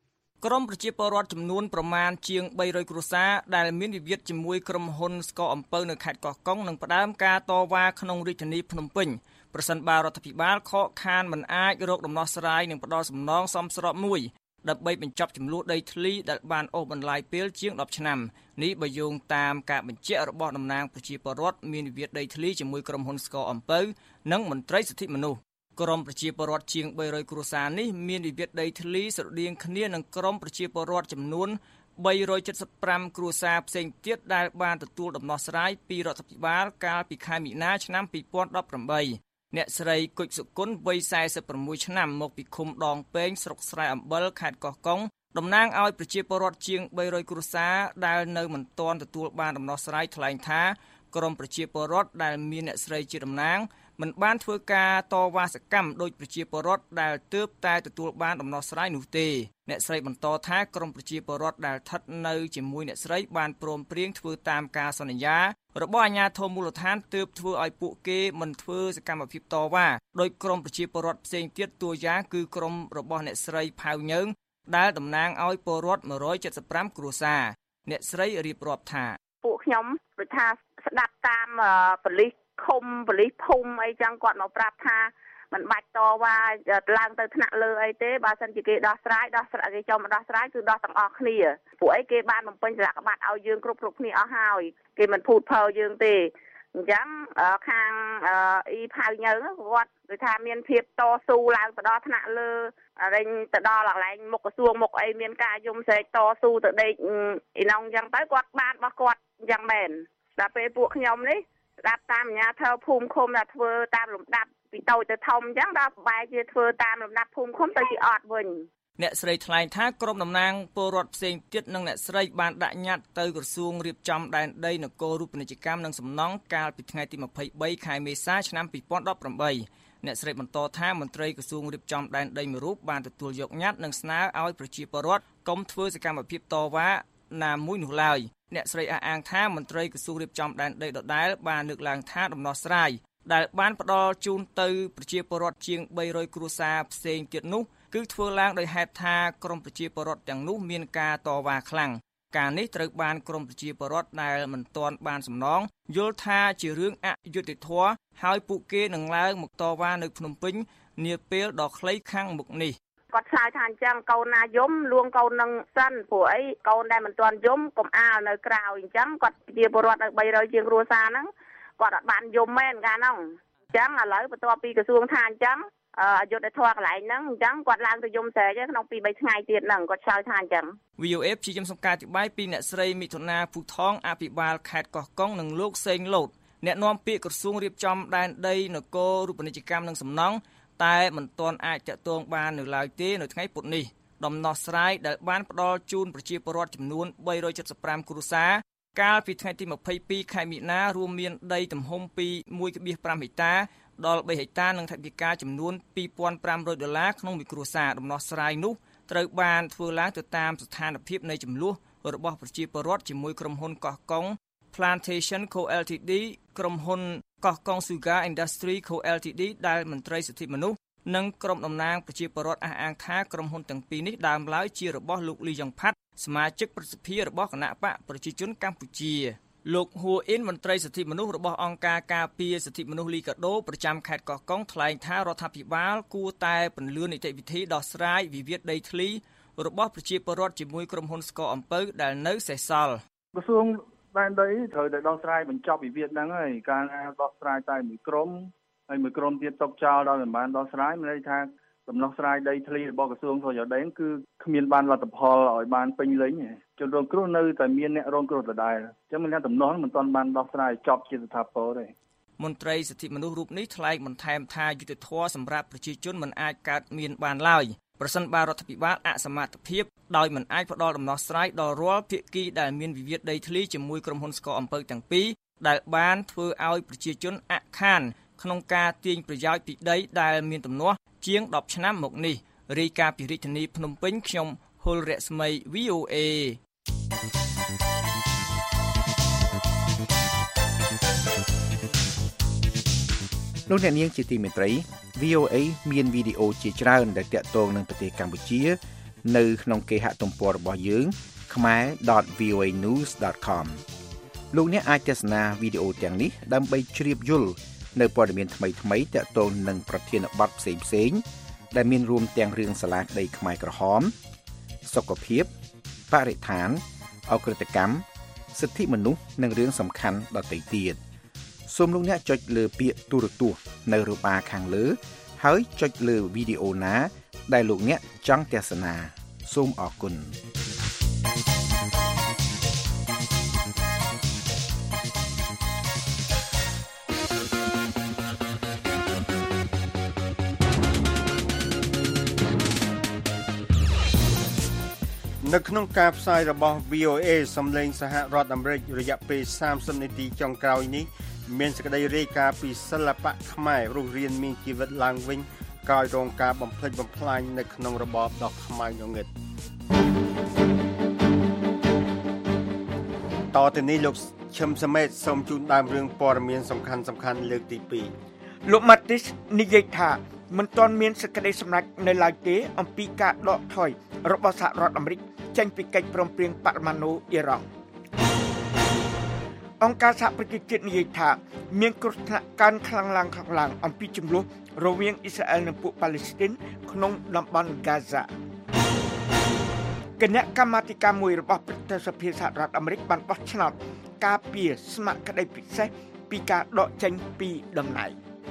ក្រមប្រជាពលរដ្ឋចំនួនប្រមាណជាងបីរយគ្រួសារដែលមានវិវាទជាមួយក្រុមហ៊ុនស្ករអំពៅនៅខេត្តកោះកុងនឹងផ្ដើមការតវ៉ាក្នុងរាជធានីភ្នំពេញប្រសិនបើរដ្ឋាភិបាលខកខានមិនអាចរកដំណោះស្រាយនិងផ្ដល់សំណងសមស្របមួយដើម្បីបញ្ចប់ចំនួនដីធ្លីដែលបានអូសបន្លាយពេលជាងដប់ឆ្នាំនេះបើយោងតាមការបញ្ជាក់របស់តំណាងប្រជាពលរដ្ឋមានវិវាទដីធ្លីជាមួយក្រុមហ៊ុនស្ករអំពៅនិងមន្ត្រីសិទ្ធិមនុស្សក្រមប្រជាពលរដ្ឋជាងបីរយគ្រួសារនេះមានវិវាទដីធ្លីស្រដៀងគ្នានឹងក្រមប្រជាពលរដ្ឋចំនួនបីរយเจ็ดสิบห้าគ្រួសារផ្សេងទៀតដែលបានទទួលដំណោះស្រាយពីរដ្ឋាភិបាលកាលពីខែមីនាឆ្នាំពីរពាន់ដប់ប្រាំបីអ្នកស្រីគុជសុគន្ធវ័យសែសិប៦ឆ្នាំមកពីឃុំដងពេងស្រុកស្រែអំបិលខេត្តកោះកុងតំណាងឲ្យប្រជាពលរដ្ឋជាងបីរយគ្រួសារដែលនៅមិនទាន់ទទួលបានដំណោះស្រាយថ្លែងថាក្រមប្រជាពលរដ្ឋដែលមានអ្នកស្រីជាតំណាងមិនបានធ្វើការតវ៉ាសកម្មដោយប្រជាពលរដ្ឋដែលទើបតែទទួលបានដំណោះស្រាយនោះទេអ្នកស្រីបន្តថាក្រមប្រជាពលរដ្ឋដែលស្ថិតនៅជាមួយអ្នកស្រីបានព្រមព្រៀងធ្វើតាមការសន្យារបស់អាជ្ញាធរមូលដ្ឋានទើបធ្វើឲ្យពួកគេមិនធ្វើសកម្មភាពតវ៉ាដោយក្រមប្រជាពលរដ្ឋផ្សេងទៀតតួយ៉ាងគឺក្រមរបស់អ្នកស្រីផៅញើងដែលតំណាងឲ្យពលរដ្ឋមួយរយเจ็ดสิบห้าគ្រួសារអ្នកស្រីរៀបរាប់ថាពួកខ្ញុំដូចថាស្ដាប់តាមប៉ូលីសឃុំប៉ូលីសភូមិអីចឹងគាត់មកប្រាប់ថាមិនបាច់តវ៉ាឡើងទៅថ្នាក់លើអីទេបើសិនជាគេដោះស្រាយដោះស្រាយគេចូលមកដោះស្រាយគឺដោះទាំងអស់គ្នាពួកអីគេបានបំពេញសារៈក្បាត់ឲ្យយើងគ្រប់គ្រប់គ្នាអស់ហើយគេមិនភូតភើយើងទេអញ្ចឹងខាងអ៊ីផៅញើគាត់ដូចថាមានភាពតស៊ូឡើងទៅដល់ថ្នាក់លើរែងទៅដល់កន្លែងមុខក្រសួងមុខអីមានការយំស្រែកតស៊ូទៅដេកអ៊ីណុងអញ្ចឹងទៅគាត់បានរបស់គាត់អញ្ចឹងមែនដល់ពេលពួកខ្ញុំនេះស្ដាប់តាមអាជ្ញាធរភូមិឃុំថាធ្វើតាមលំដាប់ពីតូចទៅធំអញ្ចឹងដល់បែរជាធ្វើតាមលំដាប់ភូមិឃុំទៅជាអត់វិញអ្នកស្រីថ្លែងថាក្រុមតំណាងពលរដ្ឋផ្សេងទៀតនិងអ្នកស្រីបានដាក់ញត្តិទៅក្រសួងរៀបចំដែនដីនគររូបនីយកម្មនិងសំណង់កាលពីថ្ងៃទីម្ភៃបីខែមេសាឆ្នាំពីរពាន់ដប់ប្រាំបីអ្នកស្រីបន្តថាមន្ត្រីក្រសួងរៀបចំដែនដីមួយរូបបានទទួលយកញត្តិនិងស្នើឲ្យប្រជាពលរដ្ឋកុំធ្វើសកម្មភាពតវ៉ាណាមួយនោះឡើយអ្នកស្រីអះអាងថាមន្ត្រីក្រសួងរៀបចំដែនដីដដែលបានលើកឡើងថាដំណោះស្រាយដែលបានផ្ដល់ជូនទៅប្រជាពលរដ្ឋជាងបីរយគ្រួសារផ្សេងទៀតនោះគឺធ្វើឡើងដោយហេតុថាក្រមប្រជាពលរដ្ឋទាំងនោះមានការតវ៉ាខ្លាំងការនេះត្រូវបានក្រមប្រជាពលរដ្ឋដែលមិនទាន់បានសំណងយល់ថាជារឿងអយុត្តិធម៌ហើយពួកគេនឹងឡើងមកតវ៉ានៅភ្នំពេញនាពេលដ៏ខ្លីខាងមុខនេះគាត់ឆ្លើយថាអញ្ចឹងកូនណាយំលួងកូននឹងសិនព្រោះអីកូនដែលមិនទាន់យំកុំអាលនៅក្រៅអញ្ចឹងគាត់ជាពលរដ្ឋនៅបីរយជាងគ្រួសារហ្នឹងគាត់អត់បានយំមែនកាលហ្នឹងអញ្ចឹងឥឡូវបន្ទាប់ពីក្រសួងថាអញ្ចឹងអយុធធម៌កន្លែងហ្នឹងអញ្ចឹងគាត់ឡើងទៅយំស្រែកក្នុងពីរបីថ្ងៃទៀតហ្នឹងគាត់ឆ្លើយថាអញ្ចឹងវី អូ អេ ព្យាយាមសង្កេតអធិប្បាយពីអ្នកស្រីមិថុនាភូថងអភិបាលខេត្តកោះកុងនិងលោកសេងលូតអ្នកនាំពាក្យក្រសួងរៀបចំដែនដីនគររូបនីយកម្មនិងសំណង់តែមិនទាន់អាចតាក់ទងបាននៅឡើយទេនៅថ្ងៃពុធនេះដំណោះស្រាយដែលបានផ្ដល់ជូនប្រជាពលរដ្ឋចំនួនបីរយเจ็ดสิบห้าគ្រួសារកាលពីថ្ងៃទីម្ភៃពីរខែមីនារួមមានដីទំហំពីមួយភាគ៥ហិកតាដល់បីហិកតានិងថវិកាចំនួនពីរពាន់ប្រាំរយដុល្លារក្នុងមួយគ្រួសារដំណោះស្រាយនោះត្រូវបានធ្វើឡើងទៅតាមស្ថានភាពនៃចំនួនរបស់ប្រជាពលរដ្ឋជាមួយក្រុមហ៊ុនកោះកុង Plantation Co Ltd ក្រុមហ៊ុនកោះកុង Sugar Industry Co Ltd ដែលមន្ត្រីសិទ្ធិមនុស្សនិងក្រុមតំណាងប្រជាពលរដ្ឋអះអាងថាក្រុមហ៊ុនទាំងពីរនេះដើមឡើយជារបស់លោកលីយ៉ុងផាត់សមាជិកប្រសិទ្ធិរបស់គណៈបកប្រជាជនកម្ពុជាលោកហួរអ៊ីនមន្ត្រីសិទ្ធិមនុស្សរបស់អង្គការការពារសិទ្ធិមនុស្សលីកាដូប្រចាំខេត្តកោះកុងថ្លែងថារដ្ឋាភិបាលគួរតែពន្លឿននីតិវិធីដោះស្រាយវិវាទដីធ្លីរបស់ប្រជាពលរដ្ឋជាមួយក្រុមហ៊ុនស្ករអំពៅដែលនៅសេសសល់ក្រសួងដែនដីត្រូវតែដោះស្រាយបញ្ចប់វិវាទហ្នឹងហើយការដោះស្រាយតែមួយក្រុមហើយមួយក្រុមទៀតຕົកចោលដល់មិនបានដោះស្រាយមានន័យថាដំណោះស្រាយដីធ្លីរបស់ក្រសួងសុខាភិបាលគឺគ្មានបានលទ្ធផលឲ្យបានពេញលេញជនរងគ្រោះនៅតែមានអ្នករងគ្រោះដដែលអញ្ចឹងមានថាដំណោះមិនទាន់បានដោះស្រាយចប់ជាស្ថាពរទេមន្ត្រីសិទ្ធិមនុស្សរូបនេះថ្លែងបន្ថែមថាយុត្តិធម៌សម្រាប់ប្រជាជនមិនអាចកើតមានបានឡើយប្រសិនបើរដ្ឋាភិបាលអសមត្ថភាពដោយមិនអាចផ្ដល់ដំណោះស្រាយដល់រាល់ភាគីដែលមានវិវាទដីធ្លីជាមួយក្រុមហ៊ុនស្ករអំពៅទាំងពីរដែលបានធ្វើឲ្យប្រជាជនអាក់ខានក្នុងការទាញប្រយោជន៍ពីដីដែលមានទំនាស់ជាងដប់ឆ្នាំមកនេះរាយការណ៍ពីរាជធានីភ្នំពេញខ្ញុំហុលរស្មី វី អូ អេលោកអ្នកនាងជាទីមេត្រី វី អូ អេ មានវីដេអូជាច្រើនដែលតាក់ទងនឹងប្រទេសកម្ពុជានៅក្នុងគេហទំព័ររបស់យើង khmer dot v o a news dot com លោកអ្នកអាចទស្សនាវីដេអូទាំងនេះដើម្បីជ្រាបយល់នៅព័ត៌មានថ្មីៗទាក់ទងនឹងប្រធានបទផ្សេងៗដែលមានរួមទាំងរឿងសាលាក្តីខ្មែរក្រហមសុខភាពបរិស្ថានអក្រិតកម្មសិទ្ធិមនុស្សនិងរឿងសំខាន់ដទៃទៀតសូមលោកអ្នកចុចលើពាក្យទូរទស្សន៍នៅរបាខាងលើហើយចុចលើវីដេអូណាដែលលោកអ្នកចង់ទស្សនាសូមអរគុណនៅក្នុងការផ្សាយរបស់ វី អូ เอ សំឡេងសហរដ្ឋអាមេរិករយៈពេលសាមសិបនាទីចុងក្រោយនេះមានសេចក្តីរាយការណ៍ពីសិល្បៈខ្មែររស់រានមានជីវិតឡើងវិញក្រោយរងការបំផ្លិចបំផ្លាញនៅក្នុងរបបដ៏ខ្មៅងងឹតតទៅនេះលោកឈឹមសមេតសូមជូនដើមរឿងព័ត៌មានសំខាន់សំខាន់លើកទីពីរលោក Mattis និយាយថាមិនទាន់មានសេចក្តីសម្រេចនៅឡើយទេអំពីការដកថយរបស់សហរដ្ឋអាមេរិកចេញពីកិច្ចព្រមព្រៀងបរមាណុអ៊ីរ៉ង់អង្គការសហប្រជាជាតិនិយាយថាមានគ្រោះថ្នាក់កើនខ្លាំងឡើងខ្លាំងឡើងអំពីជម្លោះរវាងអ៊ីស្រាអែលនិងពួកប៉ាឡេស្ទីនក្នុងតំបន់ហ្គាហ្សាគណៈកម្មាធិការមួយរបស់ប្រទេសសភាសហរដ្ឋអាមេរិកបានបោះឆ្នោតការពារស្ម័គ្រក្តីពិសេសពីការដកចេញពីតំណែង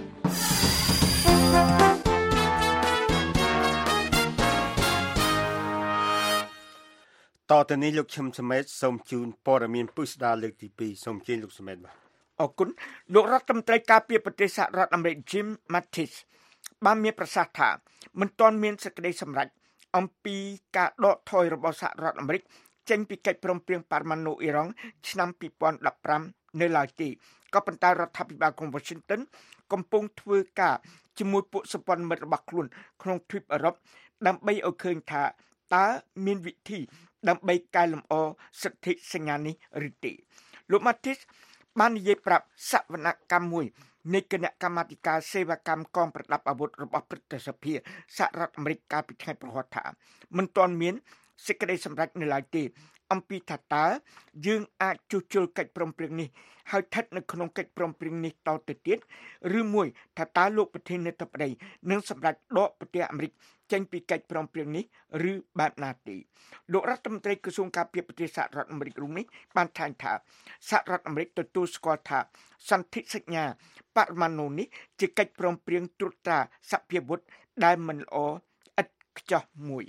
តទៅនេះលោកឈឹមសមេតសូមជូនព័ត៌មានពុស្ដាលើកទីពីរសូមជើញលោកសមេតបាទអរគុណលោករដ្ឋមន្ត្រីការពារប្រទេសសហរដ្ឋអាមេរិក Jim Mattis បានមានប្រសាសន៍ថាមិនទាន់មានសេចក្តីសម្រេចអំពីការដកថយរបស់សហរដ្ឋអាមេរិកចេញពីកិច្ចព្រមព្រៀងបរមាណុអ៊ីរ៉ង់ឆ្នាំពីរពាន់ដប់ប្រាំនៅឡើយទេក៏ប៉ុន្តែរដ្ឋាភិបាលក្រុង Washington កំពុងធ្វើការជាមួយពួកសម្ព័ន្ធមិត្តរបស់ខ្លួនក្នុងទ្វីបអឺរ៉ុបដើម្បីឲ្យឃើញថាតើមានវិធីដើម្បីកែលម្អសិទ្ធិសញ្ញានេះឬទេលោក Mattis បាននិយាយប្រាប់សវនកម្មមួយនៃគណៈកម្មាធិការសេវាកម្មកងប្រដាប់អាវុធរបស់ព្រឹទ្ធសភាសហរដ្ឋអាមេរិកកាលពីថ្ងៃប្រហ័សថាមិនទាន់មានសេចក្តីសម្រេចនៅឡើយទេអំពីថាតើយើងអាចជួសជុលកិច្ចព្រមព្រៀងនេះហើយស្ថិតនៅក្នុងកិច្ចព្រមព្រៀងនេះតទៅទៀតឬមួយថាតើលោកប្រធានាធិបតីនឹងសម្រេចដកប្រទេសអាមេរិកចេញពីកិច្ចព្រមព្រៀងនេះឬបែបណាទេលោករដ្ឋមន្ត្រីក្រសួងការពារប្រទេសសហរដ្ឋអាមេរិករូបនេះបានថ្លែងថាសហរដ្ឋអាមេរិកទទួលស្គាល់ថាសន្ធិសញ្ញាបរមាណុនេះជាកិច្ចព្រមព្រៀងត្រួតត្រាសភាវុធដែលមិនល្អឥតខ្ចោះមួយ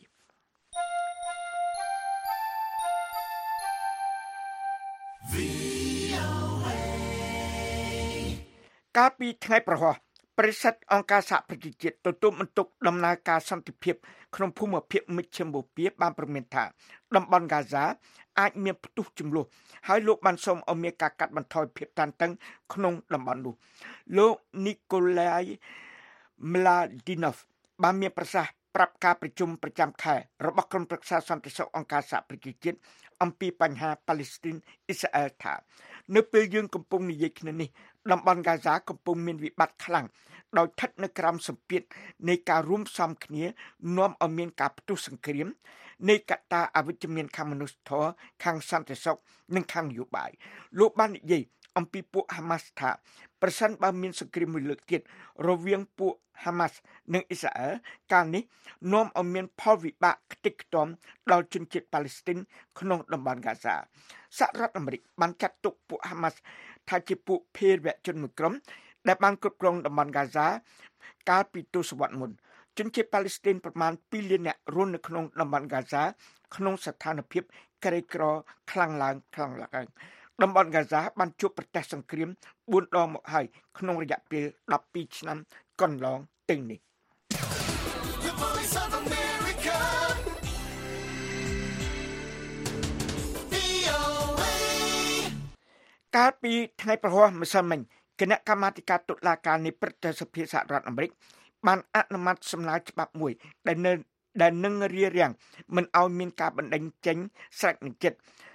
កាលពីថ្ងៃប្រហ័សប្រសិទ្ធអង្គការសហប្រជាជាតិទទួលបន្ទុកដំណើរការសន្តិភាពក្នុងភូមិភាគមជ្ឈិមបូព៌ាបានប្រមានថាតំបន់ហ្គាហ្សាអាចមានផ្ទុះជម្លោះហើយលោកបានសូមឲ្យមានការកាត់បន្ថយភាពតានតឹងក្នុងតំបន់នោះលោក Nikolai Mladinov បានមានប្រសាសន៍ប្រាប់ការប្រជុំប្រចាំខែរបស់ក្រុមប្រឹក្សាសន្តិសុខអង្គការសហប្រជាជាតិអំពីបញ្ហាប៉ាឡេស្ទីនអ៊ីស្រាអែលថានៅពេលយើងកំពុងនិយាយគ្នានេះតំបន់ហ្គាហ្សាកំពុងមានវិបត្តិខ្លាំងដោយស្ថិតនៅក្រោមសម្ពាធនៃការរួមផ្សំគ្នានាំឲ្យមានការផ្ទុះសង្គ្រាមនៃកត្តាអវិជ្ជមានខាងមនុស្សធម៌ខាងសន្តិសុខនិងខាងនយោបាយលោកបាននិយាយអំពីពួកហាម៉ាស់ថាប្រសិនបើមានសង្គ្រាមមួយលើកទៀតរវាងពួកហាម៉ាស់និងអ៊ីស្រាអែលការនេះនាំឲ្យមានផលវិបាកខ្ទេចខ្ទាំដល់ជនជាតិប៉ាឡេស្ទីនក្នុងតំបន់ហ្គាហ្សាសហរដ្ឋអាមេរិកបានចាត់ទុកពួកហាម៉ាស់ថាជាពួកភេរវជនមួយក្រុមដែលបានគ្រប់គ្រងតំបន់ហ្គាហ្សាកាលពីទសវត្សរ៍មុនជនជាតិប៉ាឡេស្ទីនប្រមាណពីរលាននាក់រស់នៅក្នុងតំបន់ហ្គាហ្សាក្នុងស្ថានភាពក្រីក្រខ្លាំងឡើងខ្លាំងឡើងតំបន់ហ្គាហ្សាបានជួបប្រទះសង្គ្រាមបួនដងមកហើយក្នុងរយៈពេលដប់ពីរឆ្នាំកន្លងទៅនេះកាលពីថ្ងៃប្រហ័សម្សិលមិញគណៈកម្មាធិការតុលាការនៃព្រឹទ្ធសភាសហរដ្ឋអាមេរិកបានអនុម័តសំណើច្បាប់មួយដែលនៅដែលនឹងរារាំងមិនឲ្យមានការបណ្តេញចេញស្រេចនឹងចិត្ត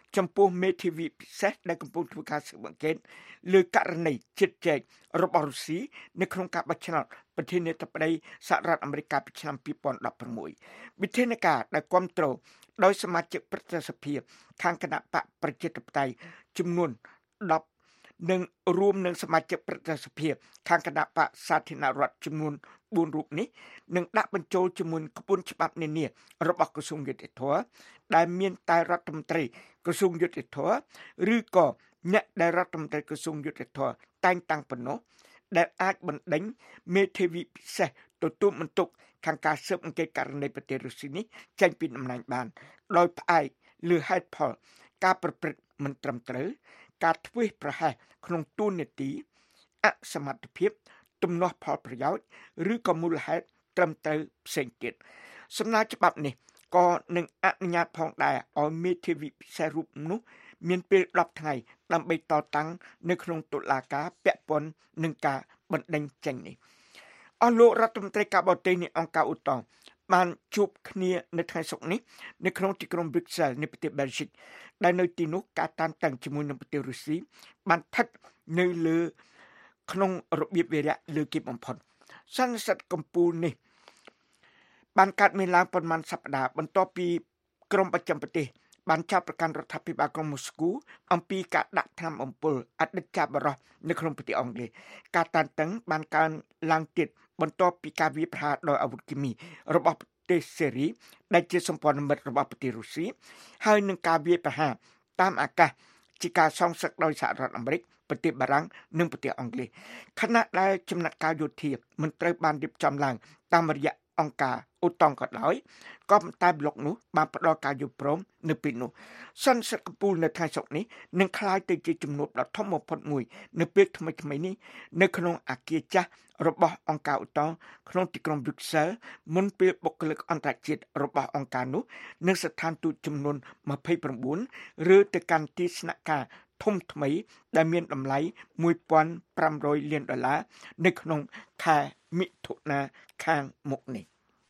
ចំពោះមេធាវីពិសេសដែលកំពុងធ្វើការស៊ើបអង្កេតលើករណីជិតចែករបស់រុស្ស៊ីនៅក្នុងការបោះឆ្នោតប្រធានាធិបតីសហរដ្ឋអាមេរិកពីឆ្នាំពីរពាន់ដប់ប្រាំមួយវិធានការដែលគាំទ្រដោយសមាជិកព្រឹទ្ធសភាខាងគណៈបកប្រជាធិបតេយ្យចំនួនដប់និងរួមនឹងសមាជិកព្រឹទ្ធសភាខាងគណៈបកសាធារណរដ្ឋចំនួនបួនរូបនេះនឹងដាក់បញ្ចូលជាមួយក្បួនច្បាប់នានារបស់ក្រសួងយុតិធម៌ដែលមានតែរដ្ឋមន្ត្រីក្រសួងយុតិធម៌ឬក៏អ្នកដែលរដ្ឋមន្ត្រីក្រសួងយុតិធម៌តែងតាំងប៉ុណ្ណោះដែលអាចបណ្ដេញមេធាវីពិសេសទទួលបន្ទុកខាងការស៊ើបអង្កេតករណីប្រទេសរុស្ស៊ីនេះចេញពីតំណែងបានដោយផ្អែកលើហេតុផលការប្រព្រឹត្តមិនត្រឹមត្រូវការធ្វេសប្រហែសក្នុងទូនាទីអសមត្ថភាពទំនាស់ផលប្រយោជន៍ឬក៏មូលហេតុត្រឹមត្រូវផ្សេងទៀតសំណើច្បាប់នេះក៏នឹងអនុញ្ញាតផងដែរឲ្យមេធាវីពិសេសរូបនោះមានពេលដប់ថ្ងៃដើម្បីតតាំងនៅក្នុងតុលាការពាក់ព័ន្ធនឹងការបណ្ដេញចេញនេះអស់លោករដ្ឋមន្ត្រីការបរទេសនៃអង្គការអូតាំងបានជួបគ្នានៅថ្ងៃសុក្រនេះនៅក្នុងទីក្រុង Brussels នៃប្រទេស Belgium ដែលនៅទីនោះការតានតឹងជាមួយនឹងប្រទេសរុស្ស៊ីបានស្ថិតនៅលើក្នុងរបៀបវារៈលើគេបំផុតសន្និសីទកម្ពុជានេះបានកាត់មានឡើងប្រមាណសប្តាហ៍បន្ទាប់ពីក្រមប្រចាំប្រទេសបានចាប់ប្រកាន់រដ្ឋាភិបាលក្រុងមូស្គូអំពីការដាក់ថ្នាំអំពុលអតីតការបរោះនៅក្នុងប្រទេសអង់គ្លេសការតានតឹងបានកើនឡើងទៀតបន្ទាប់ពីការវាយប្រហារដោយអាវុធគីមីរបស់ប្រទេសសេរីដែលជាសម្ព័ន្ធមិត្តរបស់ប្រទេសរុស្ស៊ីហើយនឹងការវាយប្រហារតាមអាកាសជាការសងសឹកដោយសហរដ្ឋអាមេរិកប្រទេសបារាំងនិងប្រទេសអង់គ្លេសខណៈដែលចំណាត់ការយោធាមិនត្រូវបានរៀបចំឡើងតាមរយៈអង្គការអូតាំងក៏ដោយក៏ប៉ុន្តែប្លុកនោះបានផ្ដល់ការយល់ព្រមនៅពេលនោះសន្និសីទកំពូលនៅថ្ងៃសុក្រនេះនឹងក្លាយទៅជាជំនួបដ៏ធំបំផុតមួយនៅពេលថ្មីៗនេះនៅក្នុងអគារចាស់របស់អង្គការអូតាំងក្នុងទីក្រុង Brussels មុនពេលបុគ្គលិកអន្តរជាតិរបស់អង្គការនោះនៅស្ថានទូតចំនួនម្ភៃប្រាំបួនឬទៅកាន់ទីស្នាក់ការធំថ្មីដែលមានតម្លៃមួយពាន់ប្រាំរយលានដុល្លារនៅក្នុងខែមិថុនាខាងមុខនេះ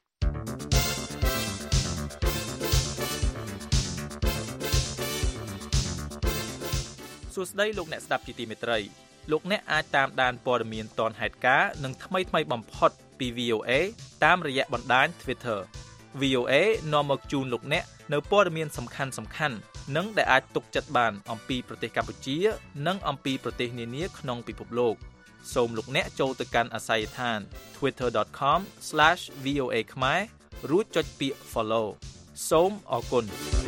សួស្តីលោកអ្នកស្ដាប់ជាទីមេត្រីលោកអ្នកអាចតាមដានព័ត៌មានទាន់ហេតុការណ៍និងថ្មីថ្មីបំផុតពី វី អូ អេ តាមរយៈបណ្ដាញ Twitter វី អូ អេ នាំមកជូនលោកអ្នកនៅព័ត៌មានសំខាន់សំខាន់និងដែលអាចទុកចិត្តបានអំពីប្រទេសកម្ពុជានិងអំពីប្រទេសនានាក្នុងពិភពលោកសូមលោកអ្នកចូលទៅកាន់អាសយដ្ឋាន twitter dot com slash v o a khmer រួចចុចពាក្យ follow សូមអរគុណ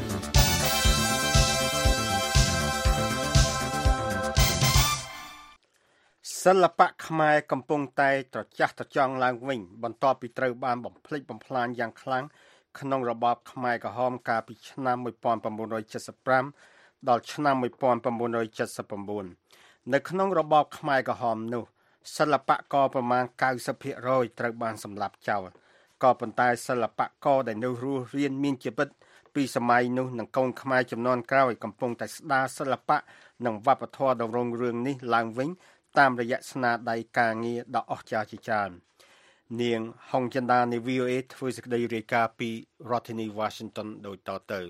សិល្បៈខ្មែរកំពុងតែត្រចះត្រចង់ឡើងវិញបន្ទាប់ពីត្រូវបានបំផ្លិចបំផ្លាញយ៉ាងខ្លាំងក្នុងរបបខ្មែរក្រហមកាលពីឆ្នាំmột nghìn chín trăm七十五ដល់ឆ្នាំmột nghìn chín trăm七十chínនៅក្នុងរបបខ្មែរក្រហមនោះសិល្បករប្រមាណ90%ត្រូវបានសម្លាប់ចោលក៏ប៉ុន្តែសិល្បករដែលនៅរស់រានមានជីវិតពីសម័យនោះនឹងកូនខ្មែរចំនួនក្រោយកំពុងតែស្ដារសិល្បៈនិងវប្បធម៌ដ៏រុងរឿងនេះឡើងវិញតាមរយៈស្នាដៃការងារដ៏អស្ចារ្យជាច្រើននាងហុងចិន្តានៃ វី អូ អេ ធ្វើសេចក្តីរាយការណ៍ពីរដ្ឋធានី Washington ដូចតទៅ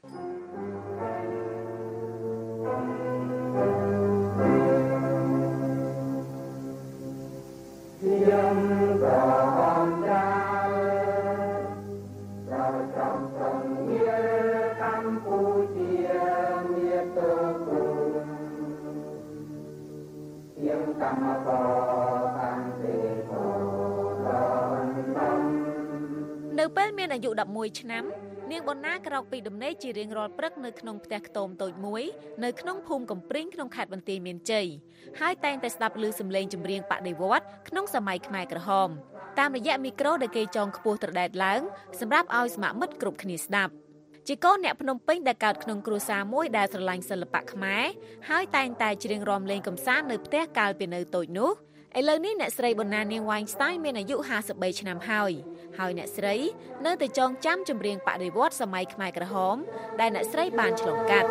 នៅពេលមានអាយុដប់មួយឆ្នាំនាងបណ្ណាក្រោកពីដំណេកជារៀងរាល់ព្រឹកនៅក្នុងផ្ទះខ្ទមតូចមួយនៅក្នុងភូមិកំព្រីងក្នុងខេត្តបន្ទាយមានជ័យហើយតែងតែស្ដាប់ឮសំឡេងចម្រៀងបដិវត្តន៍ក្នុងសម័យខ្មែរក្រហមតាមរយៈមីក្រូដែលគេចងខ្ពស់ត្រដែតឡើងសម្រាប់ឲ្យស្ម័គ្រមិត្តគ្រប់គ្នាស្ដាប់ជាកូនអ្នកភ្នំពេញដែលកើតក្នុងគ្រួសារមួយដែលស្រឡាញ់សិល្បៈខ្មែរហើយតែងតែច្រៀងរាំលេងកម្សាន្តនៅផ្ទះកាលពីនៅតូចនោះឥឡូវនេះអ្នកស្រីបណ្ណានាង Weinstein មានអាយុห้าสิบបីឆ្នាំហើយហើយអ្នកស្រីនៅតែចងចាំចម្រៀងបដិវត្តន៍សម័យខ្មែរក្រហមដែលអ្នកស្រីបានឆ្លងកាត់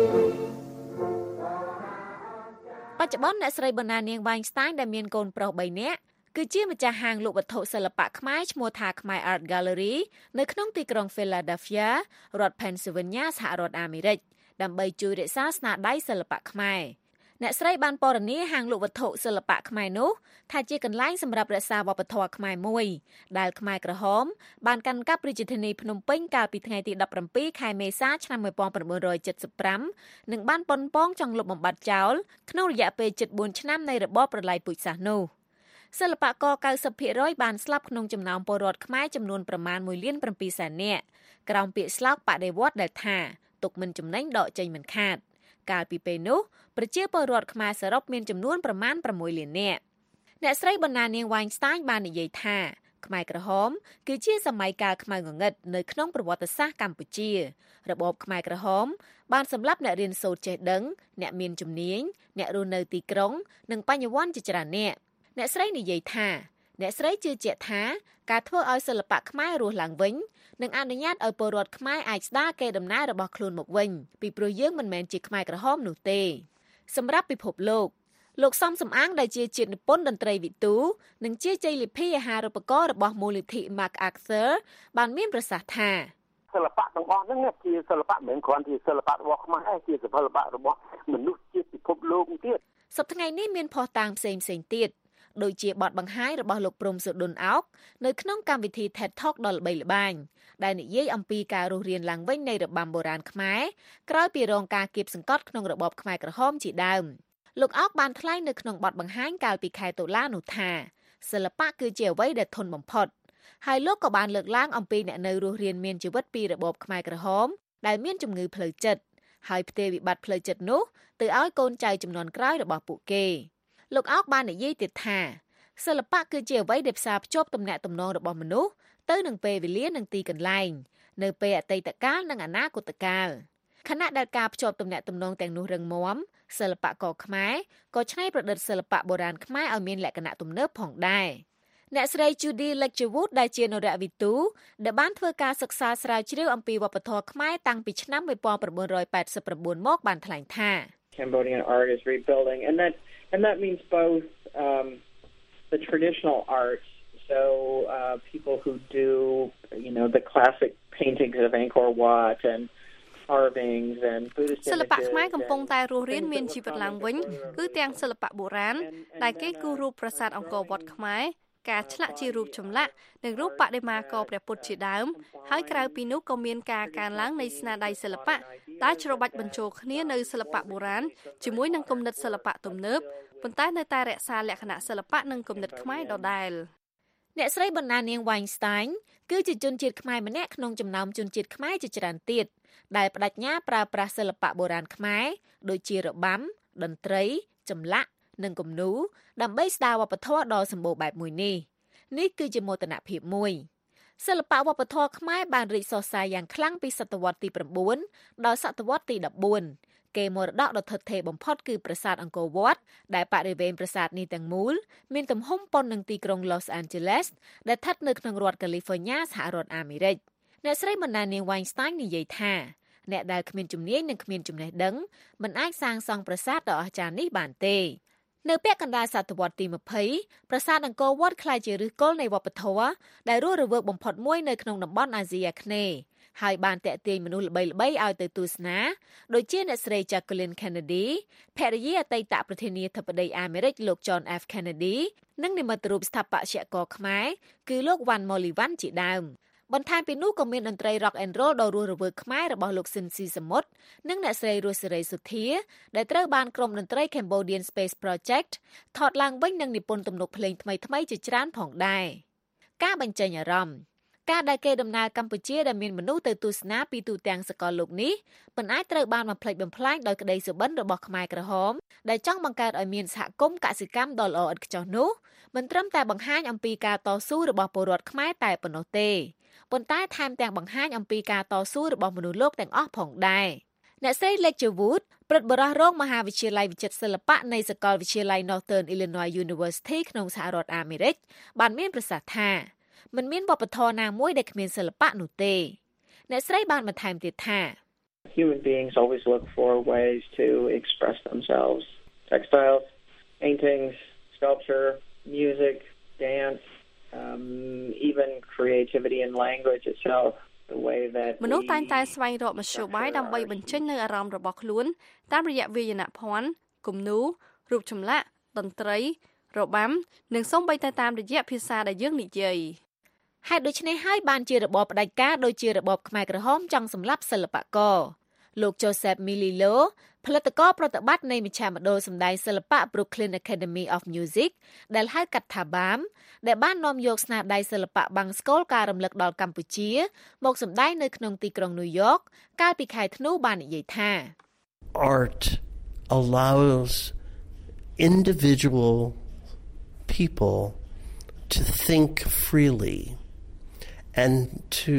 បច្ចុប្បន្នអ្នកស្រីបណ្ណានាង Weinstein ដែលមានកូនប្រុសបីនាក់គឺជាម្ចាស់ហាងលក់វត្ថុសិល្បៈខ្មែរឈ្មោះថា Khmer Art Gallery នៅក្នុងទីក្រុង Philadelphia រដ្ឋ Pennsylvania សហរដ្ឋអាមេរិកដើម្បីជួយរក្សាស្នាដៃសិល្បៈខ្មែរអ្នកស្រីបានពណ៌នាហាងលក់វត្ថុសិល្បៈខ្មែរនោះថាជាកន្លែងសម្រាប់រក្សាវប្បធម៌ខ្មែរមួយដែលខ្មែរក្រហមបានកាន់កាប់រាជធានីភ្នំពេញកាលពីថ្ងៃទីដប់ប្រាំពីរខែមេសាឆ្នាំmột nghìn chín trăm七十五និងបានប៉ុនប៉ងចង់លុបបំបាត់ចោលក្នុងរយៈពេលជិតបួនឆ្នាំនៃរបបប្រល័យពូជសាសន៍នោះសិល្បករ九十ភាគរយបានស្លាប់ក្នុងចំណោមពលរដ្ឋខ្មែរចំនួនប្រមាណមួយលានប្រាំពីរសែននាក់ក្រោមពាក្យស្លោកបដិវត្តន៍ដែលថាទុកមិនចំណេញដកចេញមិនខាតកាលពីពេលនោះប្រជាពលរដ្ឋខ្មែរសរុបមានចំនួនប្រមាណប្រាំមួយលាននាក់អ្នកស្រីបណ្ណានាង Weinstein បាននិយាយថាខ្មែរក្រហមគឺជាសម័យកាលខ្មៅងងឹតនៅក្នុងប្រវត្តិសាស្ត្រកម្ពុជារបបខ្មែរក្រហមបានសម្លាប់អ្នករៀនសូត្រចេះដឹងអ្នកមានជំនាញអ្នករស់នៅទីក្រុងនិងបញ្ញវន្តជាច្រើនអ្នកអ្នកស្រីនិយាយថាអ្នកស្រីជឿជាក់ថាការធ្វើឲ្យសិល្បៈខ្មែររស់ឡើងវិញនឹងអនុញ្ញាតឲ្យពលរដ្ឋខ្មែរអាចស្ដារកេរដំណែលរបស់ខ្លួនមកវិញពីព្រោះយើងមិនមែនជាខ្មែរក្រហមនោះទេសម្រាប់ពិភពលោកលោកសំសំអាងដែលជាជាតិនិពន្ធតន្ត្រីវិទូនិងជាជ័យលាភីអាហារូបករណ៍របស់មូលនិធិ MacArthur បានមានប្រសាសន៍ថាសិល្បៈទាំងអស់ហ្នឹងជាសិល្បៈមិនមែនគ្រាន់ជាសិល្បៈរបស់ខ្មែរទេជាសិល្បៈរបស់មនុស្សជាតិពិភពលោកទៀតសប្តាហ៍ថ្ងៃនេះមានភស្តុតាងផ្សេងផ្សេងទៀតដូចជាបទបង្ហាញរបស់លោកព្រំសុដុនអោកនៅក្នុងកម្មវិធី TED Talk ដ៏ល្បីល្បាញដែលនិយាយអំពីការរស់រានឡើងវិញនៃរបាំបុរាណខ្មែរក្រោយពីរងការគៀបសង្កត់ក្នុងរបបខ្មែរក្រហមជាដើមលោកអោកបានថ្លែងនៅក្នុងបទបង្ហាញកាលពីខែតុលានោះថាសិល្បៈគឺជាអ្វីដែលធន់បំផុតហើយលោកក៏បានលើកឡើងអំពីអ្នកនៅរស់រានមានជីវិតពីរបបខ្មែរក្រហមដែលមានជំងឺផ្លូវចិត្តហើយផ្ទេរវិបត្តិផ្លូវចិត្តនោះទៅឲ្យកូនចៅចំនួនក្រោយរបស់ពួកគេលោកអោកបាននិយាយទៀតថាសិល្បៈគឺជាអ្វីដែលផ្សារភ្ជាប់ទំនាក់ទំនងរបស់មនុស្សទៅនឹងពេលវេលានិងទីកន្លែងនៅពេលអតីតកាលនិងអនាគតកាលខណៈដែលការភ្ជាប់ទំនាក់ទំនងទាំងនោះរឹងមាំសិល្បករខ្មែរក៏ច្នៃប្រឌិតសិល្បៈបុរាណខ្មែរឲ្យមានលក្ខណៈទំនើបផងដែរអ្នកស្រី Judy Lecterwood ដែលជានរៈវិទូដែលបានធ្វើការសិក្សាស្រាវជ្រាវអំពីវប្បធម៌ខ្មែរតាំងពីឆ្នាំmột nghìn chín trămแปดสิบเก้าមកបានថ្លែងថា Cambodian art is rebuilding and that and that means both um the traditional art so uh people who do you know the classic paintings of Angkor Wat and carvings and Buddhist images សិល្បៈខ្មែរកំពុងតែរស់រានមានជីវិតឡើងវិញគឺទាំងសិល្បៈបុរាណដែលគេគូររូបប្រាសាទអង្គរវត្តខ្មែរការឆ្លាក់ជារូបចម្លាក់និងរូបបដិមាករព្រះពុទ្ធជាដើមហើយក្រៅពីនោះក៏មានការកើនឡើងនៃស្នាដៃសិល្បៈដែលច្របាច់បញ្ចូលគ្នានៅសិល្បៈបុរាណជាមួយនឹងគំនិតសិល្បៈទំនើបប៉ុន្តែនៅតែរក្សាលក្ខណៈសិល្បៈនិងគំនិតខ្មែរដដែលអ្នកស្រីបណ្ណានាង Weinstein គឺជាជនជាតិខ្មែរម្នាក់ក្នុងចំណោមជនជាតិខ្មែរជាច្រើនទៀតដែលបដិញ្ញាប្រើប្រាស់សិល្បៈបុរាណខ្មែរដូចជារបាំតន្ត្រីចម្លាក់និងគំនូរដើម្បីស្ដារវប្បធម៌ដ៏សម្បូរបែបមួយនេះនេះគឺជាមោទនភាពមួយសិល្បៈវប្បធម៌ខ្មែរបានរីកសុសសាយយ៉ាងខ្លាំងពីសតវត្សទី៩ដល់សតវត្សទីដប់បួនគេមរតកដ៏ថិតថេរបំផុតគឺប្រាសាទអង្គរវត្តដែលបរិវេណប្រាសាទនេះទាំងមូលមានទំហំប៉ុននឹងទីក្រុង Los Angeles ដែលស្ថិតនៅក្នុងរដ្ឋ California សហរដ្ឋអាមេរិកអ្នកស្រីបណ្ណានាង Weinstein និយាយថាអ្នកដែលគ្មានជំនាញនិងគ្មានចំណេះដឹងមិនអាចសាងសង់ប្រាសាទដ៏អស្ចារ្យនេះបានទេនៅពាក់កណ្ដាលសតវត្សទីยี่สิบប្រាសាទអង្គរវត្តក្លាយជាឫសគល់នៃវប្បធម៌ដែលរស់រវើកបំផុតមួយនៅក្នុងតំបន់អាស៊ីអាគ្នេយ៍ហើយបានទាក់ទាញមនុស្សល្បីៗឲ្យទៅទស្សនាដូចជាអ្នកស្រី Jacqueline Kennedy ភរិយាអតីតប្រធានាធិបតីអាមេរិកលោក John F Kennedy និងនិមិត្តរូបស្ថាបត្យករខ្មែរគឺលោក Van Molivan ជាដើមបន្ថែមពីនោះក៏មានតន្ត្រី Rock and Roll ដ៏រស់រវើកខ្មែររបស់លោកស៊ិនស៊ីសមុទ្រនិងអ្នកស្រីរស់សេរីសុធាដែលត្រូវបានក្រុមតន្ត្រី Cambodian Space Project ថតឡើងវិញនិងនិពន្ធទំនុកភ្លេងថ្មីៗជាច្រើនផងដែរការបញ្ចេញអារម្មណ៍ការដែលគេដំណើរកម្ពុជាដែលមានមនុស្សទៅទស្សនាពីទូទាំងសកលលោកនេះមិនអាចត្រូវបានបំផ្លិចបំផ្លាញដោយក្តីសុបិនរបស់ខ្មែរក្រហមដែលចង់បង្កើតឲ្យមានសហគមន៍កសិកម្មដ៏ល្អឥតខ្ចោះនោះមិនត្រឹមតែបង្ហាញអំពីការតស៊ូរបស់ពលរដ្ឋខ្មែរតែប៉ុណ្ណោះទេប៉ុន្តែថែមទាំងបង្ហាញអំពីការតស៊ូរបស់មនុស្សលោកទាំងអស់ផងដែរអ្នកស្រី Lecterwood ព្រឹទ្ធបរិះរងមហាវិទ្យាល័យវិចិត្រសិល្បៈនៃសាកលវិទ្យាល័យ Northern Illinois University ក្នុងសហរដ្ឋអាមេរិកបានមានប្រសាសន៍ថាមិនមានវប្បធម៌ណាមួយដែលគ្មានសិល្បៈនោះទេអ្នកស្រីបានបន្ថែមទៀតថា Human beings always look for ways to express themselves textiles paintings sculpture music dance, um, even creativity in language itself, the way that មនុស្សតែងតែស្វែងរកមធ្យោបាយដើម្បីបញ្ចេញនូវអារម្មណ៍របស់ខ្លួនតាមរយៈវាយនភ័ណ្ឌគំនូររូបចម្លាក់តន្ត្រីរបាំនិងសូម្បីតែតាមរយៈភាសាដែលយើងនិយាយហេតុដូច្នេះហើយបានជារបបផ្ដាច់ការដូចជារបបខ្មែរក្រហមចង់សម្លាប់សិល្បករលោក Joseph Milillo ផលិតករប្រតិបត្តិនៃមជ្ឈមណ្ឌលសម្ដែងសិល្បៈ Brooklyn Academy of Music ដែលហៅកាត់ថា B A M ដែលបាននាំយកស្នាដៃសិល្បៈបាំងស្កូលការរំលឹកដល់កម្ពុជាមកសម្ដែងនៅក្នុងទីក្រុងញូវយ៉កកាលពីខែធ្នូបាននិយាយថា Art allows individual people to think freely and to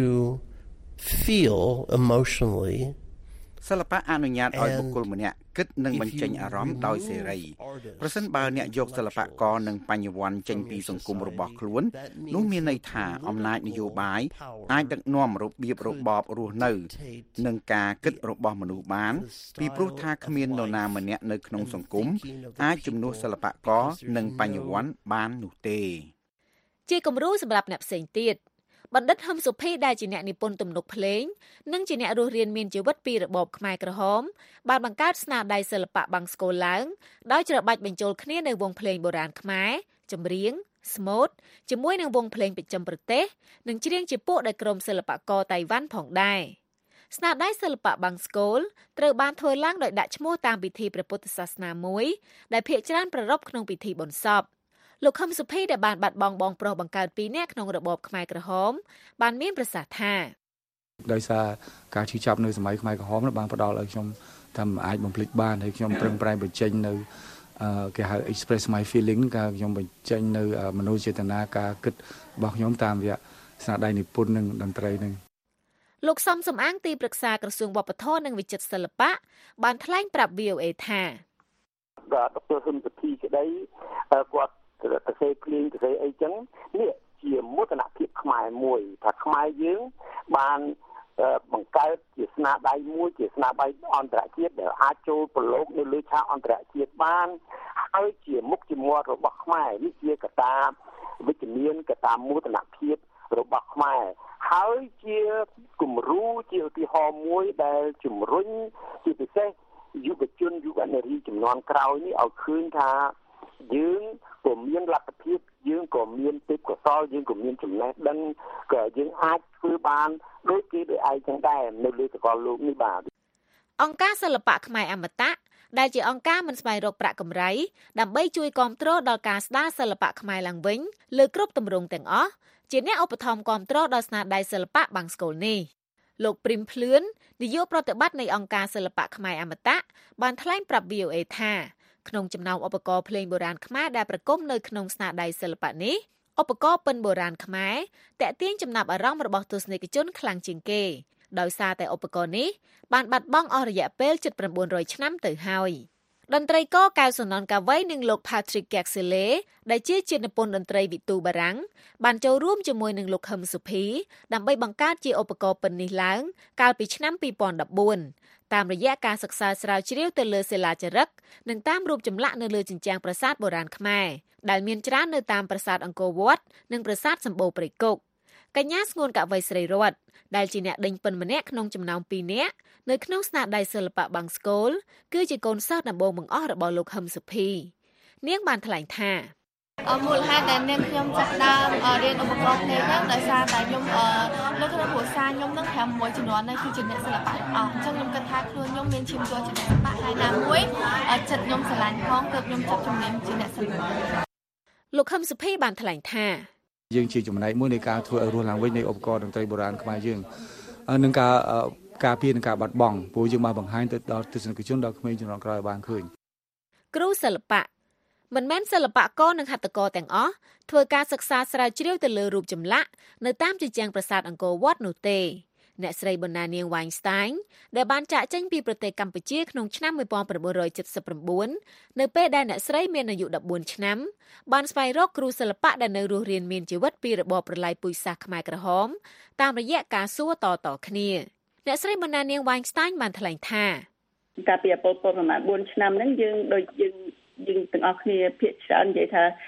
feel emotionally សិល្បៈអនុញ្ញាតឲ្យបុគ្គលម្នាក់គិតនិងបញ្ចេញអារម្មណ៍ដោយសេរីប្រសិនបើអ្នកយកសិល្បករនិងបញ្ញវន្តចេញពីសង្គមរបស់ខ្លួននោះមានន័យថាអំណាចនយោបាយអាចដឹកនាំរបៀបរបបរស់នៅនិងការគិតរបស់មនុស្សបានពីព្រោះថាគ្មាននរណាម្នាក់នៅក្នុងសង្គមអាចជំនួសសិល្បករនិងបញ្ញវន្តបាននោះទេជាគំរូសម្រាប់អ្នកផ្សេងទៀតបណ្ឌិតហឹមសុភីដែលជាអ្នកនិពន្ធទំនុកភ្លេងនិងជាអ្នករស់រានមានជីវិតពីរបបខ្មែរក្រហមបានបង្កើតស្នាដៃសិល្បៈបាំងស្កូលឡើងដោយច្របាច់បញ្ចូលគ្នានៅវង់ភ្លេងបុរាណខ្មែរចម្រៀងស្មូតជាមួយនឹងវង់ភ្លេងប្រចាំប្រទេសនិងច្រៀងជាពួកដោយក្រុមសិល្បករតៃវ៉ាន់ផងដែរស្នាដៃសិល្បៈបាំងស្កូលត្រូវបានធ្វើឡើងដោយដាក់ឈ្មោះតាមពិធីព្រះពុទ្ធសាសនាមួយដែលភាគច្រើនប្រារព្ធក្នុងពិធីបុណ្យសពលោកខឹមសុភីដែលបានបាត់បង់បងប្រុសបង្កើតពីរនាក់ក្នុងរបបខ្មែរក្រហមបានមានប្រសាសន៍ថាដោយសារការឈឺចាប់នៅសម័យខ្មែរក្រហមបានផ្ដល់ឲ្យខ្ញុំថាមិនអាចបំភ្លេចបានហើយខ្ញុំប្រឹងប្រែងបញ្ចេញនៅគេហៅ express my feeling ការខ្ញុំបញ្ចេញនៅមនោចេតនាការគិតរបស់ខ្ញុំតាមរយៈស្នាដៃនិពន្ធនិងតន្ត្រីនឹងលោកសំសំអាងទីប្រឹក្សាក្រសួងវប្បធម៌និងវិចិត្រសិល្បៈបានថ្លែងប្រាប់ វី អូ អេ ថាបាទដុកទ័រហ៊ុនសុភីក្តីគាត់ទៅសេភ្លេងទៅសេអីចឹងនេះជាមោទនភាពខ្មែរមួយថាខ្មែរយើងបានបង្កើតជាស្នាដៃមួយជាស្នាដៃអន្តរជាតិដែលអាចចូលប្រឡូកនៅលើឆាកអន្តរជាតិបានហើយជាមុខជាមាត់របស់ខ្មែរនេះជាកត្តាវិជ្ជមានកត្តាមោទនភាពរបស់ខ្មែរហើយជាគំរូជាឧទាហរណ៍មួយដែលជំរុញជាពិសេសយុវជនយុវនារីចំនួនក្រោយនេះឲ្យឃើញថាយើងក៏មានលទ្ធភាពយើងក៏មានទេពកោសល្យយើងក៏មានចំណេះដឹងក៏យើងអាចធ្វើបានដូចគេដូចឯងចឹងដែរនៅលើសកលលោកនេះបាទអង្គការសិល្បៈខ្មែរអមតៈដែលជាអង្គការមិនស្វែងរកប្រាក់កម្រៃដើម្បីជួយគាំទ្រដល់ការស្ដារសិល្បៈខ្មែរឡើងវិញលើគ្រប់ទម្រង់ទាំងអស់ជាអ្នកឧបត្ថម្ភគាំទ្រដល់ស្នាដៃសិល្បៈបាំងស្កូលនេះលោកព្រីមភ្លឿននាយកប្រតិបត្តិនៃអង្គការសិល្បៈខ្មែរអមតៈបានថ្លែងប្រាប់ វី អូ អេ ថាក្នុងចំណោមឧបករណ៍ភ្លេងបុរាណខ្មែរដែលប្រគំនៅក្នុងស្នាដៃសិល្បៈនេះឧបករណ៍ពិណបុរាណខ្មែរតាក់ទាញចំណាប់អារម្មណ៍របស់ទស្សនិកជនខ្លាំងជាងគេដោយសារតែឧបករណ៍នេះបានបាត់បង់អស់រយៈពេលជិត៩រយឆ្នាំទៅហើយតន្ត្រីករកៅសុននកាវៃនិងលោក Patrick Gaxele ដែលជាជានិពន្ធតន្ត្រីវិទូបារាំងបានចូលរួមជាមួយនឹងលោកហឹមសុភីដើម្បីបង្កើតជាឧបករណ៍ពិណនេះឡើងកាលពីឆ្នាំពីរពាន់ដប់បួនតាមរយៈការសិក្សាស្រាវជ្រាវទៅលើសិលាចារឹកនិងតាមរូបចម្លាក់នៅលើជញ្ជាំងប្រាសាទបុរាណខ្មែរដែលមានច្រើននៅតាមប្រាសាទអង្គរវត្តនិងប្រាសាទសម្បូរព្រៃគុកកញ្ញាស្ងួនកវីស្រីរតដែលជាអ្នកដេញពិនម្នាក់ក្នុងចំណោមពីរនាក់នៅក្នុងស្នាដៃសិល្បៈបាំងស្កូលគឺជាកូនសិស្សដំបូងបង្អស់របស់លោកហឹមសុភីនាងបានថ្លែងថាមូលហេតុដែលនាងខ្ញុំចាប់ដើមរៀនឧបករណ៍ភ្លេងហ្នឹងដោយសារតែខ្ញុំនៅក្នុងគ្រួសារខ្ញុំនឹងប្រាំមួយជំនាន់នេះគឺជាអ្នកសិល្បៈអស់អញ្ចឹងខ្ញុំគិតថាខ្លួនខ្ញុំមានឈាមជ័រជាអ្នកសិល្បៈហើយណាមួយចិត្តខ្ញុំស្រឡាញ់ផងទើបខ្ញុំចាប់ជំនាញជាអ្នកសិល្បៈលោកហឹមសុភីបានថ្លែងថាយើងជាចំណែកមួយនៃការធ្វើឲ្យរស់ឡើងវិញនៃឧបករណ៍តន្ត្រីបុរាណខ្មែរយើងនឹងការការពារនិងការបាត់បង់ព្រោះយើងបានបង្ហាញទៅដល់ទស្សនិកជនដល់ក្មេងជំនាន់ក្រោយឲ្យបានឃើញគ្រូសិល្បៈមិនមែនសិល្បករនិងហត្ថករទាំងអស់ធ្វើការសិក្សាស្រាវជ្រាវទៅលើរូបចម្លាក់នៅតាមជញ្ជាំងប្រាសាទអង្គរវត្តនោះទេអ្នកស្រីបណ្ណានាង Weinstein ដែលបានចាកចេញពីប្រទេសកម្ពុជាក្នុងឆ្នាំ១៩៧៩នៅពេលដែលអ្នកស្រីមានអាយុដប់បួនឆ្នាំបានស្វែងរកគ្រូសិល្បៈដែលនៅរស់រានមានជីវិតពីរបបប្រល័យពូជសាសន៍ខ្មែរក្រហមតាមរយៈការសួរតៗគ្នាអ្នកស្រីបណ្ណានាង Weinstein បានថ្លែងថាកាលពីពលពតប្រហែលបួនឆ្នាំហ្នឹងយើងដូចយើងយើងទាំងអស់គ្នាភាគច្រើននិយាយថា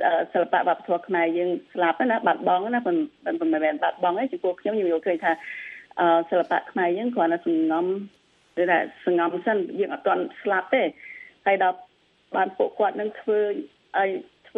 សិល្បៈវប្បធម៌ខ្មែរយើងស្លាប់ណាបាត់បង់ណាមិនមិនមែនបាត់បង់ទេចំពោះខ្ញុំខ្ញុំយល់ឃើញថាសិល្បៈខ្មែរយើងគ្រាន់តែសង្ងំឬថាសង្ងំសិនយើងអត់ទាន់ស្លាប់ទេហើយដល់បានពួកគាត់នឹងធ្វើឲ្យធ្វើ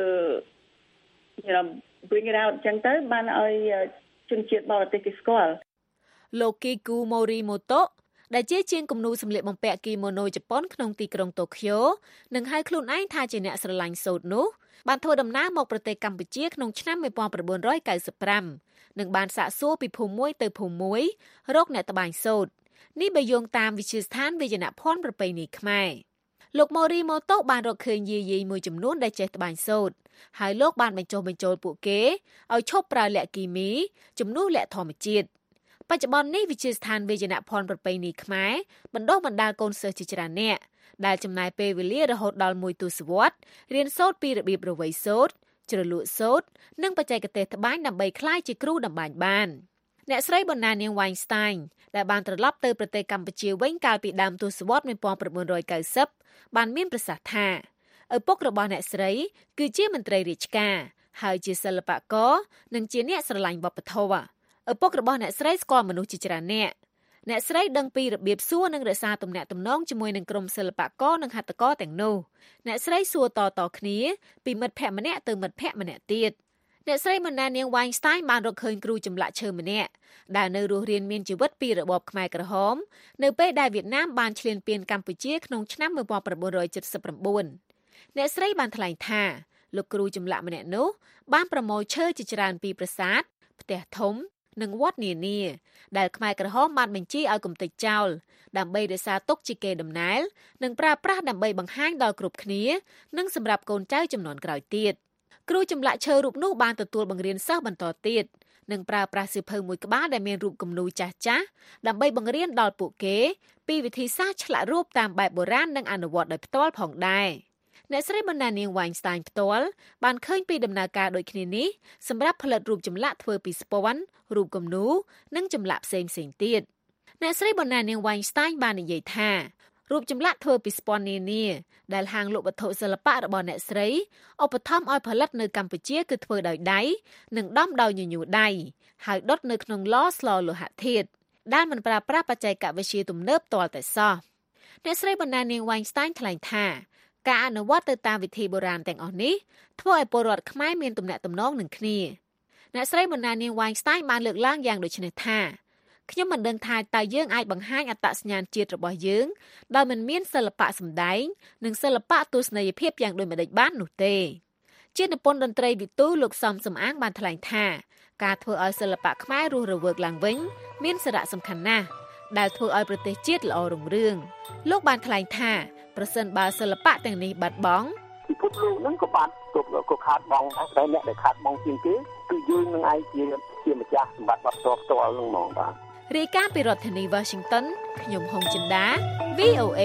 you know bring it out ចឹងទៅបានឲ្យជនជាតិបរទេសគេស្គាល់លោកគីគូម៉ូរីម៉ូតូដែលជាជាងគំនូរសម្លៀកបំពាក់គីម៉ូណូជប៉ុនក្នុងទីក្រុងតូក្យូនិងហៅខ្លួនឯងថាជាអ្នកស្រឡាញ់សូត្រនោះបានធ្វើដំណើរមកប្រទេសកម្ពុជាក្នុងឆ្នាំnineteen ninety-fiveនិងបានសាកសួរពីភូមិមួយទៅភូមិមួយរកអ្នកត្បាញសូត្រនេះបើយោងតាមវិទ្យាស្ថានវិញ្ញាណភ័ណ្ឌប្រពៃណីខ្មែរលោកម៉ូរីម៉ូតូបានរកឃើញយាយីមួយចំនួនដែលចេះត្បាញសូត្រហើយលោកបានបញ្ចុះបញ្ចូលពួកគេឲ្យឈប់ប្រើលក្ខគីមីជំនួសលក្ខធម្មជាតិបច្ចុប្បន្ននេះវិទ្យាស្ថានវិញ្ញាណភ័ណ្ឌប្រពៃណីខ្មែរបណ្ដុះបណ្ដាលកូនសិស្សជាច្រើនអ្នកដែលចំណាយពេលវេលារហូតដល់មួយទសវត្សរ៍រៀនសូត្រពីរបៀបរវៃសូត្រជ្រលក់សូត្រនិងបច្ចេកទេសត្បាញដើម្បីក្លាយជាគ្រូតម្បាញបានអ្នកស្រីបណ្ណានាង Weinstein ដែលបានត្រឡប់ទៅប្រទេសកម្ពុជាវិញកាលពីដើមទសវត្សរ៍nineteen ninetyបានមានប្រសាសន៍ថាឪពុករបស់អ្នកស្រីគឺជាមន្ត្រីរាជការហើយជាសិល្បករនិងជាអ្នកស្រឡាញ់វប្បធម៌ឪពុករបស់អ្នកស្រីស្គាល់មនុស្សជាច្រើនអ្នកអ្នកស្រីដឹងពីរបៀបសួរនិងរក្សាទំនាក់ទំនងជាមួយនឹងក្រុមសិល្បករនិងហត្ថករទាំងនោះអ្នកស្រីសួរតៗគ្នាពីមិត្តភ័ក្តិម្នាក់ទៅមិត្តភ័ក្តិម្នាក់ទៀតអ្នកស្រីបណ្ណានាង Weinstein បានរកឃើញគ្រូចម្លាក់ឈើម្នាក់ដែលនៅរស់រានមានជីវិតពីរបបខ្មែរក្រហមនៅពេលដែលវៀតណាមបានឈ្លានពានកម្ពុជាក្នុងឆ្នាំnineteen seventy-nineអ្នកស្រីបានថ្លែងថាលោកគ្រូចម្លាក់ម្នាក់នោះបានប្រមូលឈើជាច្រើនពីប្រាសាទផ្ទះធំនិងវត្តនានាដែលខ្មែរក្រហមបានបញ្ជាឲ្យគំទេចចោលដើម្បីរក្សាទុកជាកេរដំណែលនិងប្រើប្រាស់ដើម្បីបង្ហាញដល់គ្រប់គ្នានិងសម្រាប់កូនចៅជំនាន់ក្រោយទៀតគ្រូចម្លាក់ឈើរូបនោះបានទទួលបង្រៀនសិស្សបន្តទៀតនិងប្រើប្រាស់សៀវភៅមួយក្បាលដែលមានរូបគំនូរចាស់ៗដើម្បីបង្រៀនដល់ពួកគេពីវិធីសាស្ត្រឆ្លាក់រូបតាមបែបបុរាណនិងអនុវត្តដោយផ្ទាល់ផងដែរអ្នកស្រីបណ្ណានាង Weinstein ផ្ទាល់បានឃើញពីដំណើរការដូចគ្នានេះសម្រាប់ផលិតរូបចម្លាក់ធ្វើពីស្ពាន់រូបគំនូរនិងចម្លាក់ផ្សេងៗទៀតអ្នកស្រីបណ្ណានាង Weinstein បាននិយាយថារូបចម្លាក់ធ្វើពីស្ពាន់នានាដែលហាងលក់វត្ថុសិល្បៈរបស់អ្នកស្រីឧបត្ថម្ភឲ្យផលិតនៅកម្ពុជាគឺធ្វើដោយដៃនិងដំដោយញញូរដៃហើយដុតនៅក្នុងឡស្លលោហៈធាតុដែលមិនប្រើប្រាស់បច្ចេកវិទ្យាទំនើបទាល់តែសោះអ្នកស្រីបណ្ណានាង Weinstein ថ្លែងថាការអនុវត្តទៅតាមវិធីបុរាណទាំងអស់នេះធ្វើឲ្យពលរដ្ឋខ្មែរមានទំនាក់ទំនងនឹងគ្នាអ្នកស្រីបណ្ណានាង Weinstein បានលើកឡើងយ៉ាងដូចនេះថាខ្ញុំមិនដឹងថាតើយើងអាចបង្ហាញអត្តសញ្ញាណជាតិរបស់យើងដោយមិនមានសិល្បៈសម្ដែងនិងសិល្បៈទស្សនីយភាពយ៉ាងដូចម្តេចបាននោះទេជានិពន្ធតន្ត្រីវិទូលោកសំសំអាងបានថ្លែងថាការធ្វើឲ្យសិល្បៈខ្មែររស់រវើកឡើងវិញមានសារៈសំខាន់ណាស់ដែលធ្វើឲ្យប្រទេសជាតិល្អរុងរឿងលោកបានថ្លែងថាប្រសិនបើសិល្បៈទាំងនេះបាត់បង់ពិភពលោកហ្នឹងក៏បាត់ក៏ខាតបង់ដែរតែអ្នកដែលខាតបង់ជាងគេគឺយើងនឹងឯងជាជាម្ចាស់សម្បត្តិវប្បធម៌ផ្ទាល់ហ្នឹងហ្មងបាទរាយការណ៍ពីរដ្ឋធានី Washington ខ្ញុំហុងចិន្តា វី អូ เอ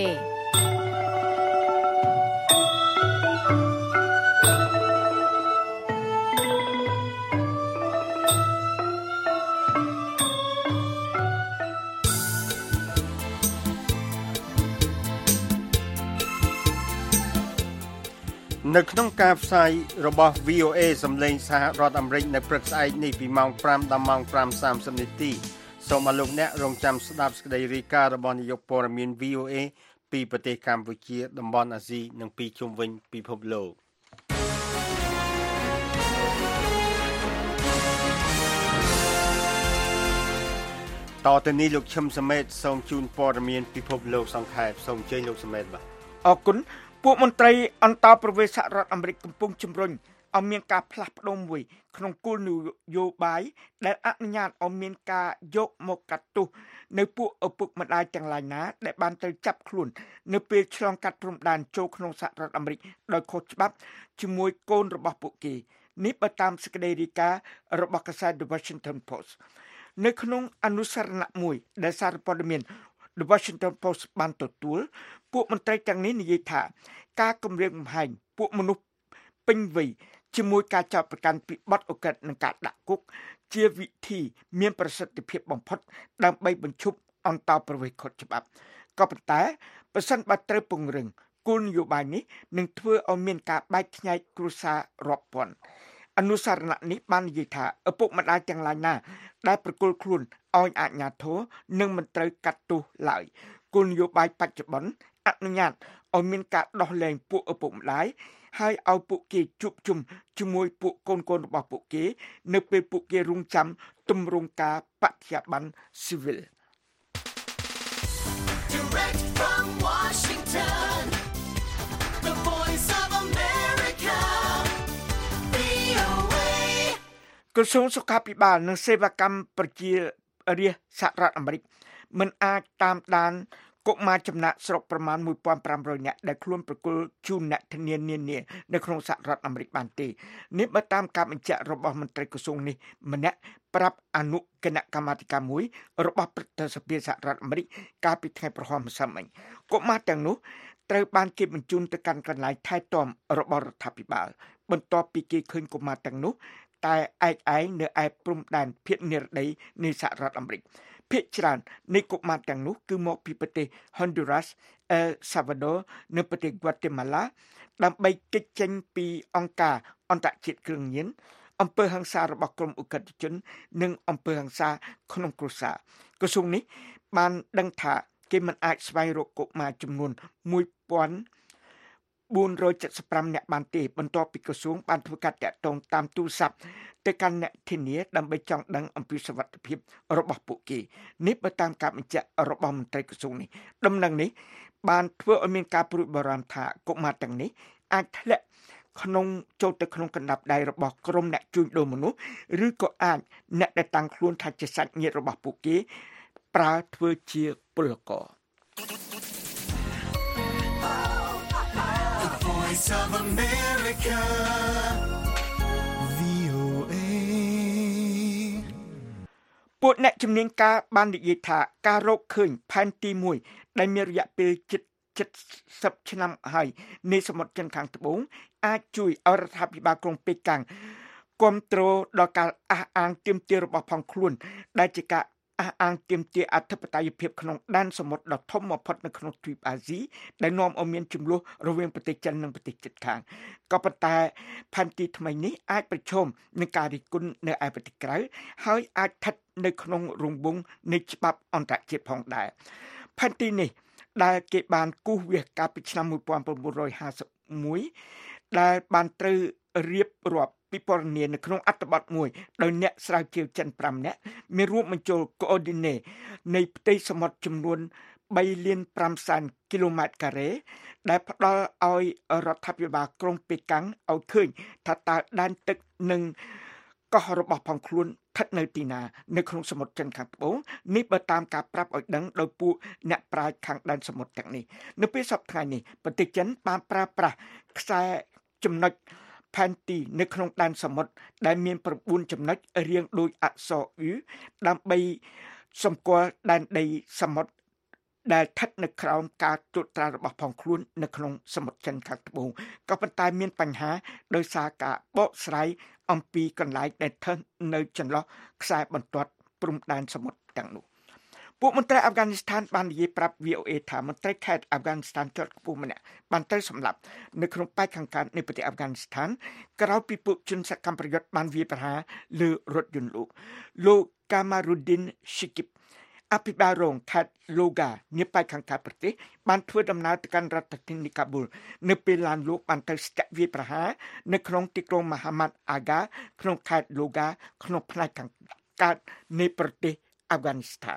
នៅក្នុងការផ្សាយរបស់ វី អូ เอ សម្លេងសហរដ្ឋអាមេរិកនៅព្រឹកស្អែកនេះពីម៉ោងfiveដល់ម៉ោងfive thirtyនាទីសូមអរលោកអ្នករងចាំស្ដាប់សេចក្តីរាយការណ៍របស់នាយកព័ត៌មាន វី អូ เอ ពីប្រទេសកម្ពុជាតំបន់អាស៊ីនិងពីជុំវិញពិភពលោកតទៅនេះលោកឈឹមសមេតសូមជូនព័ត៌មានពិភពលោកសង្ខេបសូមអញ្ជើញលោកសមេតបាទអរគុណពួកមន្ត្រីអន្តរប្រវេសសហរដ្ឋអាមេរិកកំពុងជំរុញឲ្យមានការផ្លាស់ប្ដូរមួយក្នុងគោលនយោបាយដែលអនុញ្ញាតឲ្យមានការយកមកកាត់ទោសនៅពួកឪពុកម្ដាយទាំងឡាយណាដែលបានត្រូវចាប់ខ្លួននៅពេលឆ្លងកាត់ព្រំដែនចូលក្នុងសហរដ្ឋអាមេរិកដោយខុសច្បាប់ជាមួយកូនរបស់ពួកគេនេះបើតាមសេចក្តីរាយការណ៍របស់កាសែត The Washington Post នៅក្នុងអនុសរណៈមួយដែលសារព័ត៌មាន The Washington Post បានទទួលពួកមន្ត្រីទាំងនេះនិយាយថាការគម្រាមកំហែងពួកមនុស្សពេញវ័យជាមួយការចោទប្រកាន់ពីបទឧក្រិដ្ឋនិងការដាក់គុកជាវិធីមានប្រសិទ្ធភាពបំផុតដើម្បីបញ្ឈប់អន្តោប្រវេសន៍ខុសច្បាប់ក៏ប៉ុន្តែប្រសិនបើត្រូវពង្រឹងគោលនយោបាយនេះនឹងធ្វើឲ្យមានការបែកខ្ញែកគ្រួសាររាប់ពាន់អនុសារណៈនេះបាននិយាយថាឪពុកម្ដាយទាំងឡាយណាដែលប្រគល់ខ្លួនឲ្យអាជ្ញាធរនឹងមិនត្រូវកាត់ទោសឡើយគោលនយោបាយបច្ចុប្បន្នអនុញ្ញាតឲ្យមានការដោះលែងពួកឪពុកម្ដាយហើយឲ្យពួកគេជួបជុំជាមួយពួកកូនកូនរបស់ពួកគេនៅពេលពួកគេរងចាំទម្រង់ការបដិបត្តិស៊ីវិល Direct from Washington The Voice of America វី អូ เอក្រសួងសុខាភិបាលនិងសេវាកម្មប្រជារាស្ត្រសហរដ្ឋអាមេរិកមិនអាចតាមដានកុមារចំណាក់ស្រុកប្រមាណone thousand five hundredនាក់ដែលខ្លួនប្រគល់ជូនអ្នកធានានានានៅក្នុងសហរដ្ឋអាមេរិកបានទេនេះបើតាមការបញ្ជាក់របស់មន្ត្រីក្រសួងនេះម្នាក់ប្រាប់អនុគណៈកម្មាធិការមួយរបស់ព្រឹទ្ធសភាសហរដ្ឋអាមេរិកកាលពីថ្ងៃប្រហ័សម្សិលមិញកុមារទាំងនោះត្រូវបានគេបញ្ជូនទៅកាន់កន្លែងថែទាំរបស់រដ្ឋាភិបាលបន្ទាប់ពីគេឃើញកុមារទាំងនោះតែឯកឯងនៅឯព្រំដែនភាគនិរដីនៃសហរដ្ឋអាមេរិកភាគច្រើននៃកុមារទាំងនោះគឺមកពីប្រទេស Honduras, El Salvador និងប្រទេស Guatemala ដើម្បីគេចចេញពីអង្គការអន្តរជាតិគ្រឿងញៀនអំពើហិង្សារបស់ក្រុមឧក្រិដ្ឋជននិងអំពើហិង្សាក្នុងគ្រួសារក្រសួងនេះបានដឹងថាគេមិនអាចស្វែងរកកុមារចំនួនone thousand four hundred seventy-fiveនាក់បានទេបន្ទាប់ពីក្រសួងបានធ្វើការតាក់ទងតាមទូរស័ព្ទទៅកាន់អ្នកធានាដើម្បីចង់ដឹងអំពីសុវត្ថិភាពរបស់ពួកគេនេះបើតាមការបញ្ជាក់របស់មន្ត្រីក្រសួងនេះដំណឹងនេះបានធ្វើឲ្យមានការព្រួយបារម្ភថាកុមារទាំងនេះអាចធ្លាក់ក្នុងចូលទៅក្នុងកណ្ដាប់ដៃរបស់ក្រុមអ្នកជួញដូរមនុស្សឬក៏អាចអ្នកដែលតាំងខ្លួនថាជាសាច់ញាតិរបស់ពួកគេប្រើធ្វើជាពលករ Voice of America វី អូ เอពួកអ្នកជំនាញការបាននិយាយថាការរកឃើញផែនទីមួយដែលមានរយៈពេលជិតseventyឆ្នាំហើយនៃសមុទ្រចិនខាងត្បូងអាចជួយអរដ្ឋាភិបាលក្រុងប៉េកាំងគ្រប់គ្រងដល់ការអះអាងទាមទាររបស់ផងខ្លួនដែលជាការអះអាងទាមទារអធិបតេយ្យភាពក្នុងដែនសមុទ្រដ៏ធំបំផុតនៅក្នុងទ្វីបអាស៊ីដែលនាំឲ្យមានជម្លោះរវាងប្រទេសចិននិងប្រទេសជិតខាងក៏ប៉ុន្តែផែនទីថ្មីនេះអាចប្រឈមនឹងការរិះគន់នៅឯប្រទេសក្រៅហើយអាចស្ថិតនៅក្នុងរង្វង់នៃច្បាប់អន្តរជាតិផងដែរផែនទីនេះដែលគេបានគូសវាសកាលពីឆ្នាំnineteen fifty-oneដែលបានត្រូវរៀបរាប់ពិពណ៌នានៅក្នុងអត្ថបទមួយដោយអ្នកស្រាវជ្រាវចិនfiveនាក់មានរួមបញ្ចូលកូអូឌីណេនៃផ្ទៃសមុទ្រចំនួនthreeលានfiveសែនគីឡូម៉ែត្រការ៉េដែលផ្ដល់ឲ្យរដ្ឋាភិបាលក្រុងប៉េកាំងឲ្យឃើញថាតើដែនទឹកនិងកោះរបស់ផងខ្លួនស្ថិតនៅទីណានៅក្នុងសមុទ្រចិនខាងត្បូងនេះបើតាមការប្រាប់ឲ្យដឹងដោយពួកអ្នកប្រាជ្ញខាងដែនសមុទ្រទាំងនេះនៅពេលសប្តាហ៍នេះប្រទេសចិនបានប្រើប្រាស់ខ្សែចំណុចផែនទីនៅក្នុងដែនសមុទ្រដែលមានnineចំណុចរាងដូចអក្សរ U ដើម្បីសម្គាល់ដែនដីសមុទ្រដែលស្ថិតនៅក្រោមការត្រួតត្រារបស់ផងខ្លួននៅក្នុងសមុទ្រចិនខាងត្បូងក៏ប៉ុន្តែមានបញ្ហាដោយសារការបកស្រាយអំពីកន្លែងដែលស្ថិតនៅចន្លោះខ្សែបន្ទាត់ព្រំដែនសមុទ្រទាំងនោះពួកមន្ត្រីអាហ្វហ្គានីស្ថានបាននិយាយប្រាប់ វី អូ អេ ថាមន្ត្រីខេត្តអាហ្វហ្គានីស្ថានជាប់ខ្ពស់ម្នាក់បានត្រូវសម្លាប់នៅក្នុងប៉ែកខាងកើតនៃប្រទេសអាហ្វហ្គានីស្ថានក្រោយពីពួកជនសកម្មប្រយុទ្ធបានវាយប្រហារលើរថយន្តលោកលោក Kamaruddin Shikib អភិបាលរងខេត្ត Loga នាប៉ែកខាងកើតប្រទេសបានធ្វើដំណើរទៅកាន់រដ្ឋធានីកាប៊ូលនៅពេលឡានលោកបានទៅស្ទាក់វាយប្រហារនៅក្នុងទីក្រុង Muhammad Aga ក្នុងខេត្ត Loga ក្នុងផ្នែកខាងកើតនៃប្រទេសអាហ្វហ្គានីស្ថាន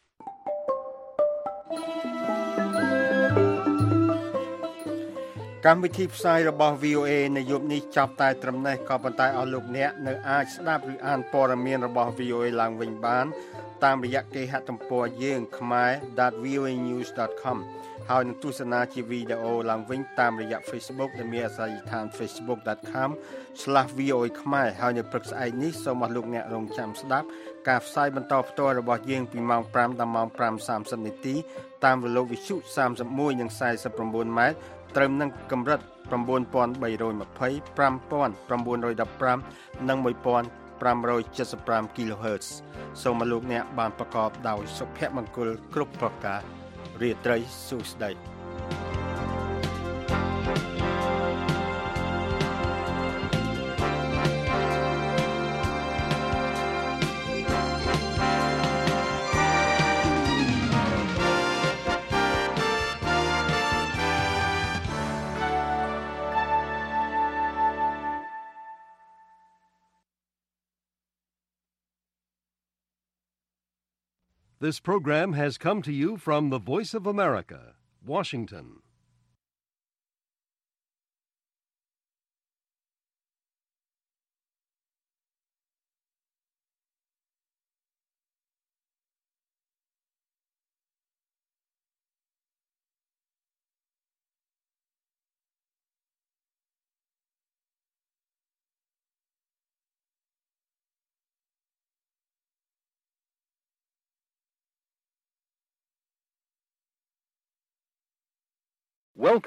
កម្មវិធីផ្សាយរបស់ វី អូ អេ នៅយប់នេះចាប់តែត្រឹមនេះក៏ប៉ុន្តែអស់លោកអ្នកនៅអាចស្ដាប់ឬអានព័ត៌មានរបស់ វី អូ អេ ឡើងវិញបានតាមរយៈគេហទំព័រយើង khmer dot v o a news dot com ហើយនឹងទស្សនាជាវីដេអូឡើងវិញតាមរយៈ Facebook ដែលមានអាសយដ្ឋាន facebook dot com slash v o a khmer ហើយនៅព្រឹកស្អែកនេះសូមអស់លោកអ្នករងចាំស្ដាប់ការផ្សាយបន្តផ្ទាល់របស់យើងពីម៉ោងfiveដល់ម៉ោងfive thirtyនាទីតាមរលកវិទ្យុthirty-oneនិងforty-nineម៉ែត្រត្រឹមនឹងកម្រិតnine thousand three hundred twenty, five thousand nine hundred fifteenនិងfifteen seventy-five kilohertz សូមលោកអ្នកបានប្រកបដោយសុភមង្គលគ្រប់ប្រការរាត្រីសួស្តី This program has come to you from the Voice of America, Washington. Welcome.